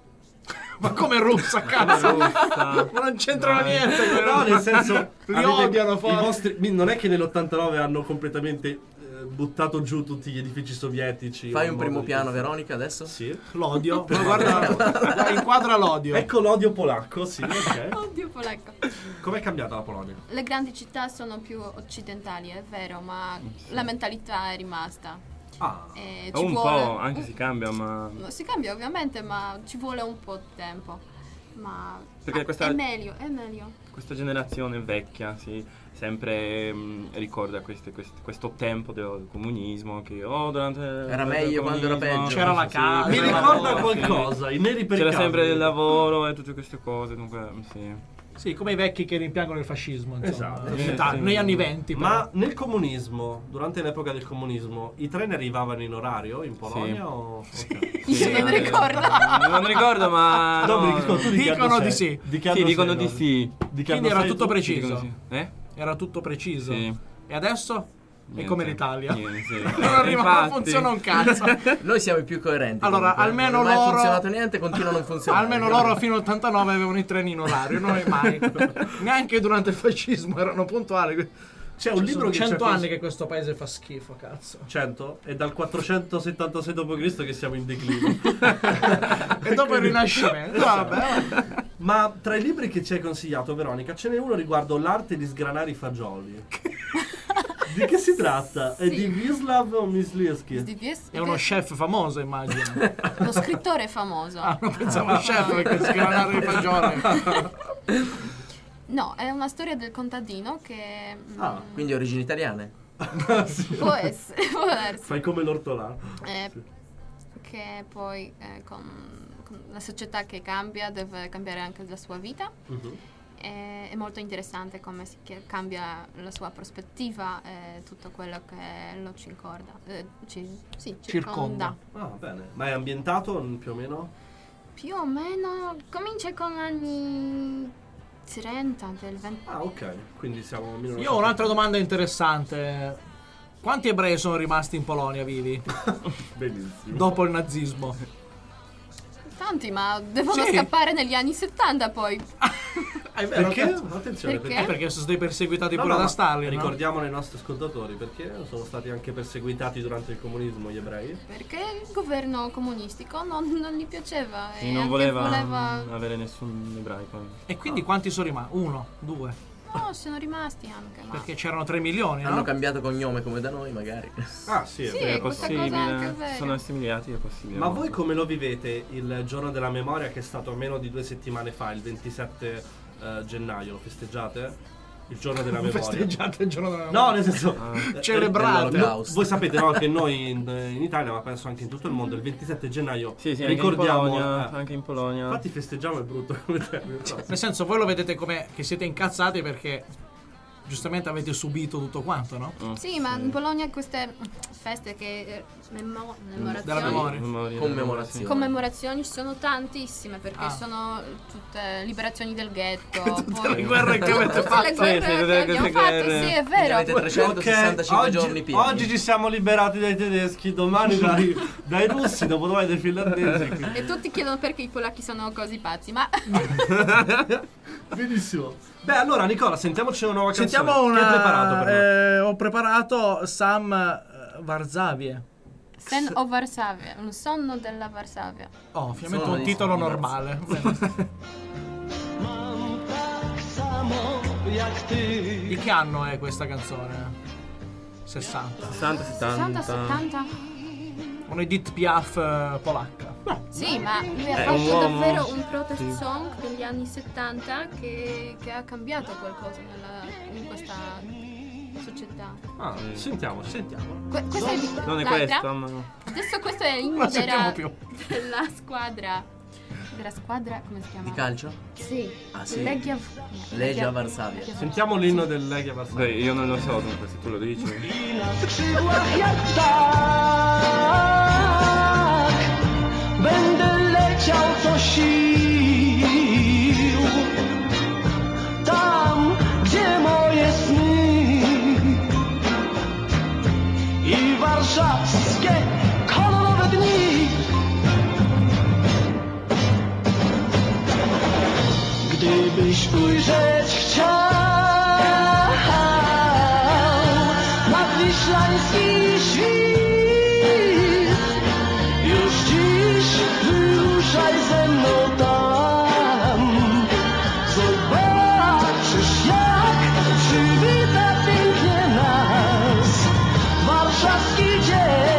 Ma come russa, cazzo? Ma non c'entrano niente. No, nel senso, li odiano forse. Non è che nell'89 hanno completamente buttato giù tutti gli edifici sovietici. Fai un primo piano, Veronica, adesso? Sì. L'odio. Ma guarda, inquadra l'odio. Ecco l'odio polacco, sì, ok. Odio polacco. Com'è cambiata la Polonia? Le grandi città sono più occidentali, è vero, ma la mentalità è rimasta. Ci un po', anche si cambia, ma... Si cambia ovviamente, ma ci vuole un po' di tempo. Ma perché è meglio. Questa generazione vecchia sempre ricorda questo tempo del comunismo che durante era meglio quando era peggio. C'era la casa. Mi ricorda qualcosa, i neri per c'era sempre il lavoro e tutte queste cose, dunque sì. Sì, come i vecchi che rimpiangono il fascismo, insomma. Esatto. Negli anni '20. Ma nel comunismo, durante l'epoca del comunismo, i treni arrivavano in orario in Polonia? O... Okay. Sì, non ricordo. Non ricordo, ma dicono di sì. Dicono di sì. Quindi era tutto preciso. Era tutto preciso. Sì. E adesso? È come l'Italia. Non funziona un cazzo. Noi siamo i più coerenti. Allora, almeno non loro. Non è funzionato niente, continua a non funzionare. Almeno loro fino all'89 avevano i treni in orario, noi mai. Neanche durante il fascismo erano puntuali. C'è un libro che 100 anni che questo paese fa schifo, cazzo. 100? È dal 476 d.C. che siamo in declino. E dopo il Rinascimento. Vabbè. Ma tra i libri che ci hai consigliato, Veronica, ce n'è uno riguardo l'arte di sgranare i fagioli. Di che si tratta? È di Wisław Myslewski. È uno chef famoso, immagino. Uno scrittore famoso. Non pensavo chef perché sgranare i fagioli. No, è una storia del contadino che... quindi origini italiane? Sì. Può essere. Fai come l'ortolano. Che poi con la società che cambia deve cambiare anche la sua vita. È molto interessante come cambia la sua prospettiva e tutto quello che lo circonda. Bene. Ma è ambientato più o meno? Più o meno comincia con anni 30 del 20. Ok, quindi siamo Io ho un'altra domanda interessante. Quanti ebrei sono rimasti in Polonia vivi? Benissimo. Dopo il nazismo? Tanti, ma devono scappare negli anni 70 poi. È vero, perché? Attenzione, perché sono stati perseguitati pure da Stalin. Ricordiamo ai nostri ascoltatori perché sono stati anche perseguitati durante il comunismo gli ebrei. Perché il governo comunistico non gli piaceva e non voleva avere nessun ebraico. E quindi quanti sono rimasti? 1, 2? No, sono rimasti anche. Perché c'erano 3 milioni, hanno cambiato cognome come da noi, magari. Sì, è possibile. Sono assimiliati, è possibile. Ma voi come lo vivete il giorno della memoria, che è stato meno di 2 settimane fa, il 27 gennaio? Lo festeggiate? Il giorno della memoria. Festeggiate il giorno della memoria? No, nel senso celebrate. Voi sapete, no, che noi in Italia, ma penso anche in tutto il mondo, il 27 gennaio ricordiamo anche in Polonia. Infatti festeggiamo è brutto come termine. Nel senso, voi lo vedete come che siete incazzati perché giustiamente avete subito tutto quanto, no? Sì, ma in Polonia queste feste che commemorazioni sono tantissime, perché sono tutte liberazioni del ghetto, tutte le guerre che avete fatto. Le guerre che abbiamo fatto, sì, è vero. Avete 365 giorni pieni. Oggi ci siamo liberati dai tedeschi, domani dai russi, dopodomani dai finlandesi. E tutti chiedono perché i polacchi sono così pazzi, ma benissimo. Beh, allora Nicola, sentiamoci una nuova canzone. Sentiamo una. Che hai preparato per noi? Ho preparato Sam Varsavie. Sen o Varsavia, un sonno della Varsavia. Ovviamente un titolo normale. Di che anno è questa canzone? 60. 60, 70. Una Edith Piaf polacca. No. Sì, ma lui ha fatto davvero un protest song degli anni 70 che ha cambiato qualcosa in questa società. Sentiamo. Questo è non è questo, ma adesso questo è l'inno della squadra. Della squadra, come si chiama? Di calcio? Sì. Sì. Legia Varsavia. Sentiamo l'inno del Legia Varsavia. Beh, io non lo so, dunque, se tu lo dici. Będę leciał co sił tam, gdzie moje sny i warszawskie kolorowe dni. Gdybyś ujrzeć chciał nadwiślański świt, już dziś wyruszaj ze mną tam. Zobaczysz, jak przywita pięknie nas warszawski dzień.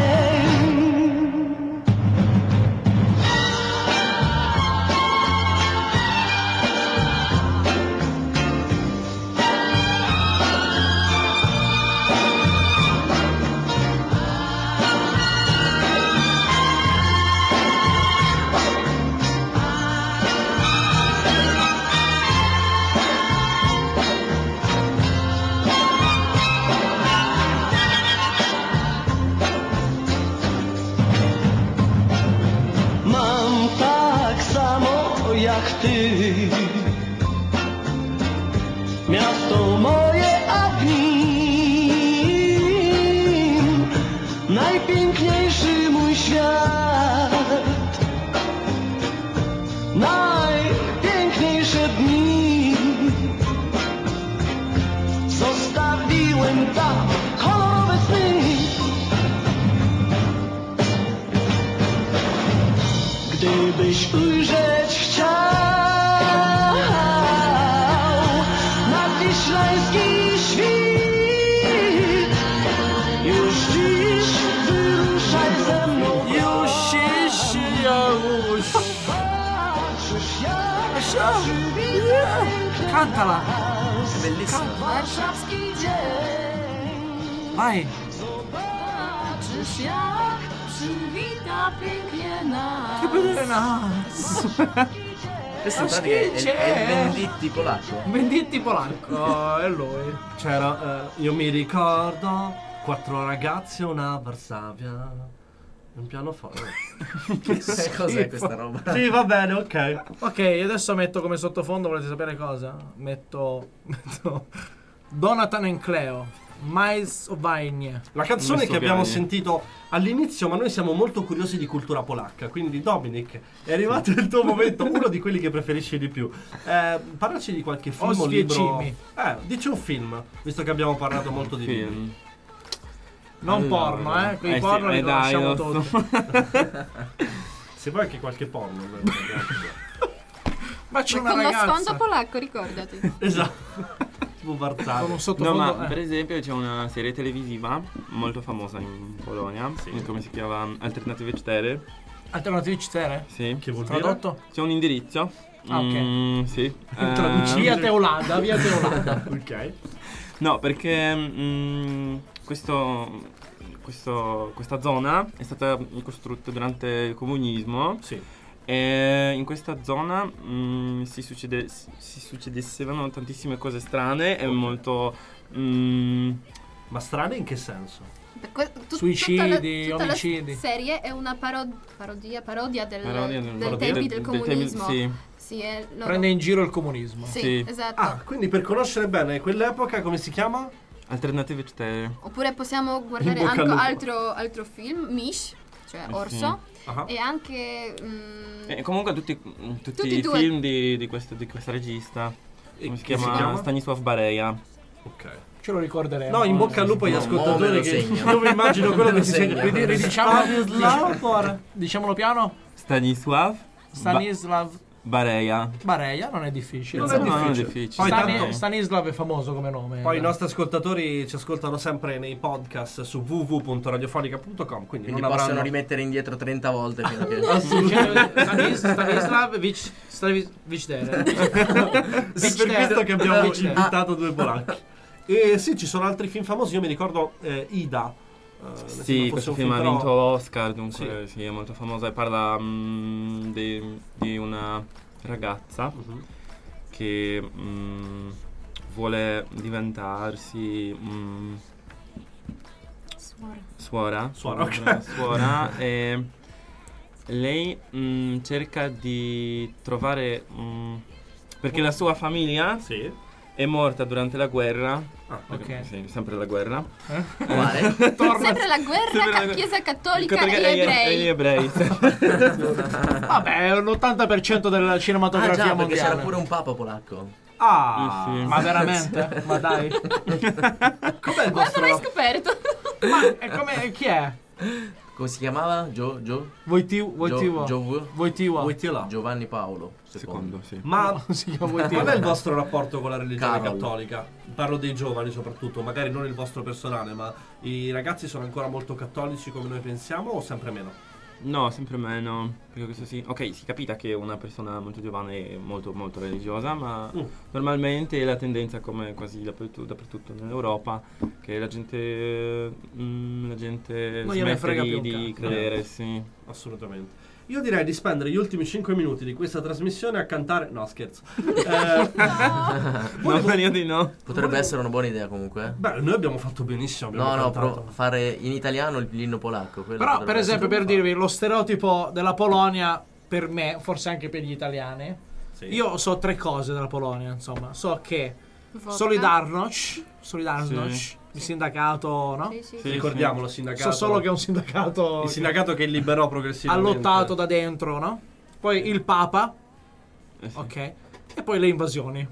Mam tak samo jak ty miasto moje, a w nim najpiękniejszy mój świat, najpiękniejsze dni zostawiłem tam, kolorowe sny. Gdybyś ujrzeć chciał nadwiślański świt, już dziś wyruszaj ze mną. Już. Cantala. Bellissimo. Warszawski dzień. Vai. Zobaczysz, jak przywita pięknie nas. Che vedere nas. Questo in pratica è il Venditti polacco. Venditti polacco, è lui. C'era, io mi ricordo, 4 ragazzi e una Varsavia. Un pianoforte. Cos'è questa roba? Sì, va bene, ok. Ok, adesso metto come sottofondo, volete sapere cosa? Metto Donatan and Cleo, Mais Ovajnie. La canzone che abbiamo sentito all'inizio, ma noi siamo molto curiosi di cultura polacca, quindi Dominic, è arrivato il tuo momento, uno di quelli che preferisci di più. Parlaci di qualche film o libro. Dici un film, visto che abbiamo parlato molto di film. Non porno, quei porno li conosciamo tutti. Se vuoi anche qualche porno. Ma c'è una ragazza. Con lo sfondo polacco, ricordati. Esatto. Tipo Varsavia. Con un sottofondo. No, ma per esempio c'è una serie televisiva molto famosa in Polonia, come si chiama? Alternative 4. Alternative 4? Sì. Che vuol tradotto? C'è un indirizzo. Ok. Sì. Traduci via Teolada, via Teolada. Ok. No, perché questa zona è stata costruita durante il comunismo. Sì. E in questa zona si succedessero tantissime cose strane e molto. Ma strane in che senso? Suicidi, tutta omicidi. La serie è una parodia del tempi del comunismo. Sì, prende in giro il comunismo. Sì, esatto. Quindi per conoscere bene quell'epoca, come si chiama? Alternative 4. Oppure possiamo guardare anche altro film, Mish, cioè Orso. E anche comunque tutti i film di questa regista. Come si chiama? Stanisław Bareja. Ok. Ce lo ricorderemo. No, in bocca al lupo agli ascoltatori che io mi immagino quello che si segna. Diciamolo piano. Stanisław Bareja non è difficile. Non è difficile. Poi Stanislav è famoso come nome. Poi i nostri ascoltatori ci ascoltano sempre nei podcast su www.radiofonica.com, quindi non possono rimettere indietro 30 volte fino a che Stanislav Vichdere. Per questo che abbiamo invitato due polacchi. E sì, ci sono altri film famosi. Io mi ricordo Ida. Sì, questo film ha vinto l'Oscar, dunque sì, è molto famoso e parla di una ragazza che vuole diventarsi suora e lei cerca di trovare perché la sua famiglia è morta durante la guerra. Sì, sempre la guerra. Sempre la guerra, Chiesa Cattolica e gli ebrei. Vabbè, l'80% della cinematografia mondiale. Perché c'era pure un papa polacco. Sì. Ma veramente? Ma dai. Com'è il vostro? Quando l'hai scoperto? Ma chi è? Come si chiamava? Wojtyła. Giovanni Paolo II, sì. Ma qual è il vostro rapporto con la religione cattolica? Parlo dei giovani soprattutto, magari non il vostro personale, ma i ragazzi sono ancora molto cattolici come noi pensiamo o sempre meno? No, sempre meno, perché questo sì. Ok, si capita che una persona molto giovane è molto molto religiosa, ma normalmente è la tendenza, come quasi dappertutto nell'Europa, che la gente smette di credere, sì. Assolutamente. Io direi di spendere gli ultimi 5 minuti di questa trasmissione a cantare. No, scherzo. No. Potrebbe essere una buona idea comunque. Beh, noi abbiamo fatto benissimo. Fare in italiano l'inno polacco. Però, per esempio, per dirvi lo stereotipo della Polonia, per me, forse anche per gli italiani, io so 3 cose della Polonia. Insomma, so che Solidarność, il sindacato, no? Sì. Ricordiamolo, sindacato. So solo che è un sindacato. Il sindacato che liberò progressivamente. Ha lottato da dentro, no? Poi il Papa. Ok. E poi le invasioni.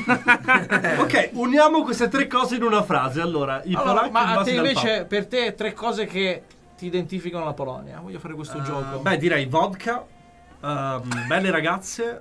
Ok, uniamo queste 3 cose in una frase. Allora, ma a te invece, per te, 3 cose che ti identificano la Polonia. Voglio fare questo gioco. Beh, direi vodka, belle ragazze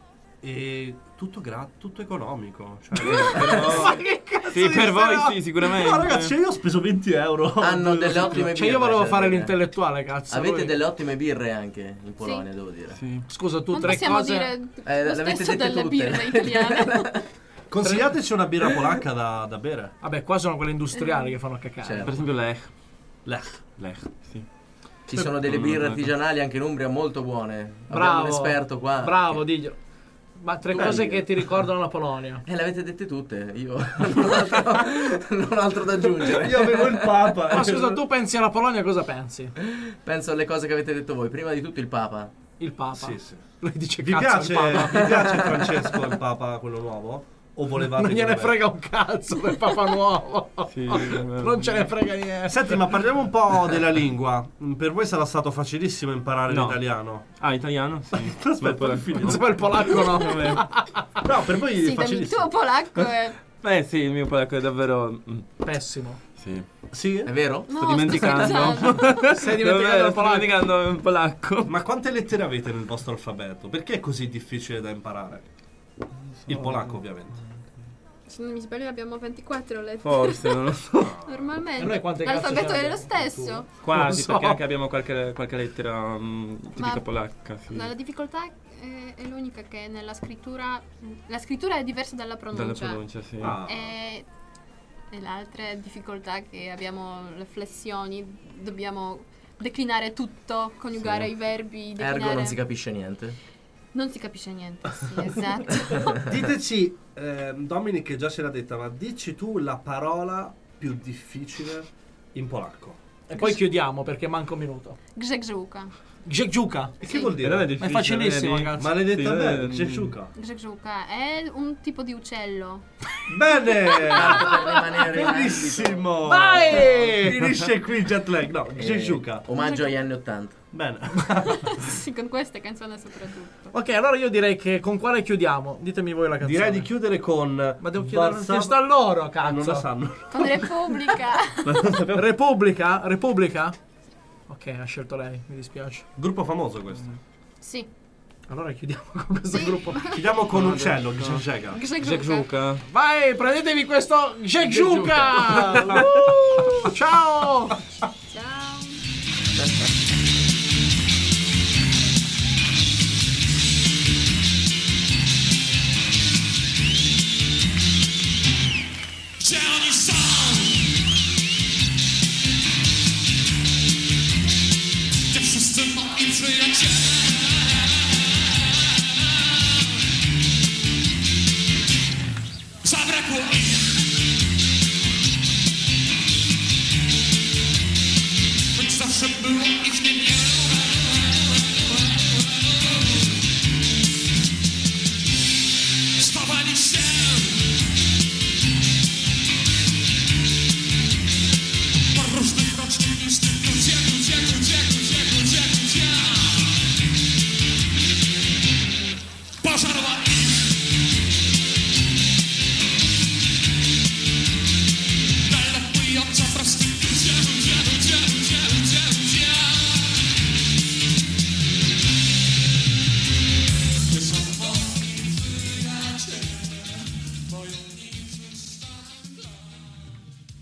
e tutto economico. Cioè, ma che cazzo sì, per voi sì, sicuramente. No, ragazzi, io ho speso 20 euro. Hanno delle ottime birre. Cioè, io volevo fare l'intellettuale, cazzo. Avete delle ottime birre anche in Polonia, devo dire. Sì. Scusa, tu non 3 cose. Dire lo stesso delle birre italiane. Consigliateci una birra polacca da bere. Vabbè, qua sono quelle industriali che fanno cacare. Certo. Per esempio Lech, sì. Ci sono delle birre artigianali anche in Umbria molto buone. Bravo. Abbiamo un esperto qua. Bravo, diglielo. Ma 3 cose che ti ricordano la Polonia. Le avete dette tutte. Io non ho altro da aggiungere. Io avevo il Papa. Ma scusa, tu pensi alla Polonia, cosa pensi? Penso alle cose che avete detto voi. Prima di tutto il Papa. Il Papa? Sì. Lei dice vi piace Francesco, il Papa, quello nuovo? O volevate non gliene frega un cazzo del Papa nuovo. Sì, non ce ne frega niente. Senti, ma parliamo un po' della lingua. Per voi sarà stato facilissimo imparare l'italiano? Italiano? Sì. Aspetta, il polacco no. No, per voi è facilissimo. Il tuo polacco è... Beh sì, il mio polacco è davvero pessimo. Sì? È vero? Sto dimenticando. Stai dimenticando il polacco. Ma quante lettere avete nel vostro alfabeto? Perché è così difficile da imparare? Il polacco, ovviamente. Se non mi sbaglio abbiamo 24 lettere. Forse, non lo so. Normalmente. L'alfabeto è lo stesso. Quasi, perché anche abbiamo qualche lettera tipica polacca. Sì. La difficoltà è l'unica che nella scrittura. La scrittura è diversa dalla pronuncia. Sì. E l'altra difficoltà che abbiamo le flessioni. Dobbiamo declinare tutto, coniugare i verbi. Ergo non si capisce niente. Non si capisce niente, sì, esatto. Diteci, Dominic già ce l'ha detta, ma dici tu la parola più difficile in polacco. E poi chiudiamo perché manca un minuto. Grzegżuka. Grzegżuka. E che vuol dire? È facilissimo, cazzo. Ma l'hai detta bene, Grzegżuka. Grzegżuka è un tipo di uccello. Bene! Bellissimo! Vai! Finisce qui il jet lag. No, Grzegżuka. Omaggio agli anni 80. Bene. Sì, con queste canzoni soprattutto. Ok, allora io direi che con quale chiudiamo? Ditemi voi la canzone. Direi di chiudere con... Ma devo chiedere chiesto a loro, cazzo. Non lo sanno. Con Repubblica. Repubblica? Ok, ha scelto lei, mi dispiace. Gruppo famoso questo. Sì. Allora chiudiamo con questo gruppo. Chiudiamo con Uccello, Grzegżuka. Vai, prendetevi questo Grzegżuka! Ciao! Ciao!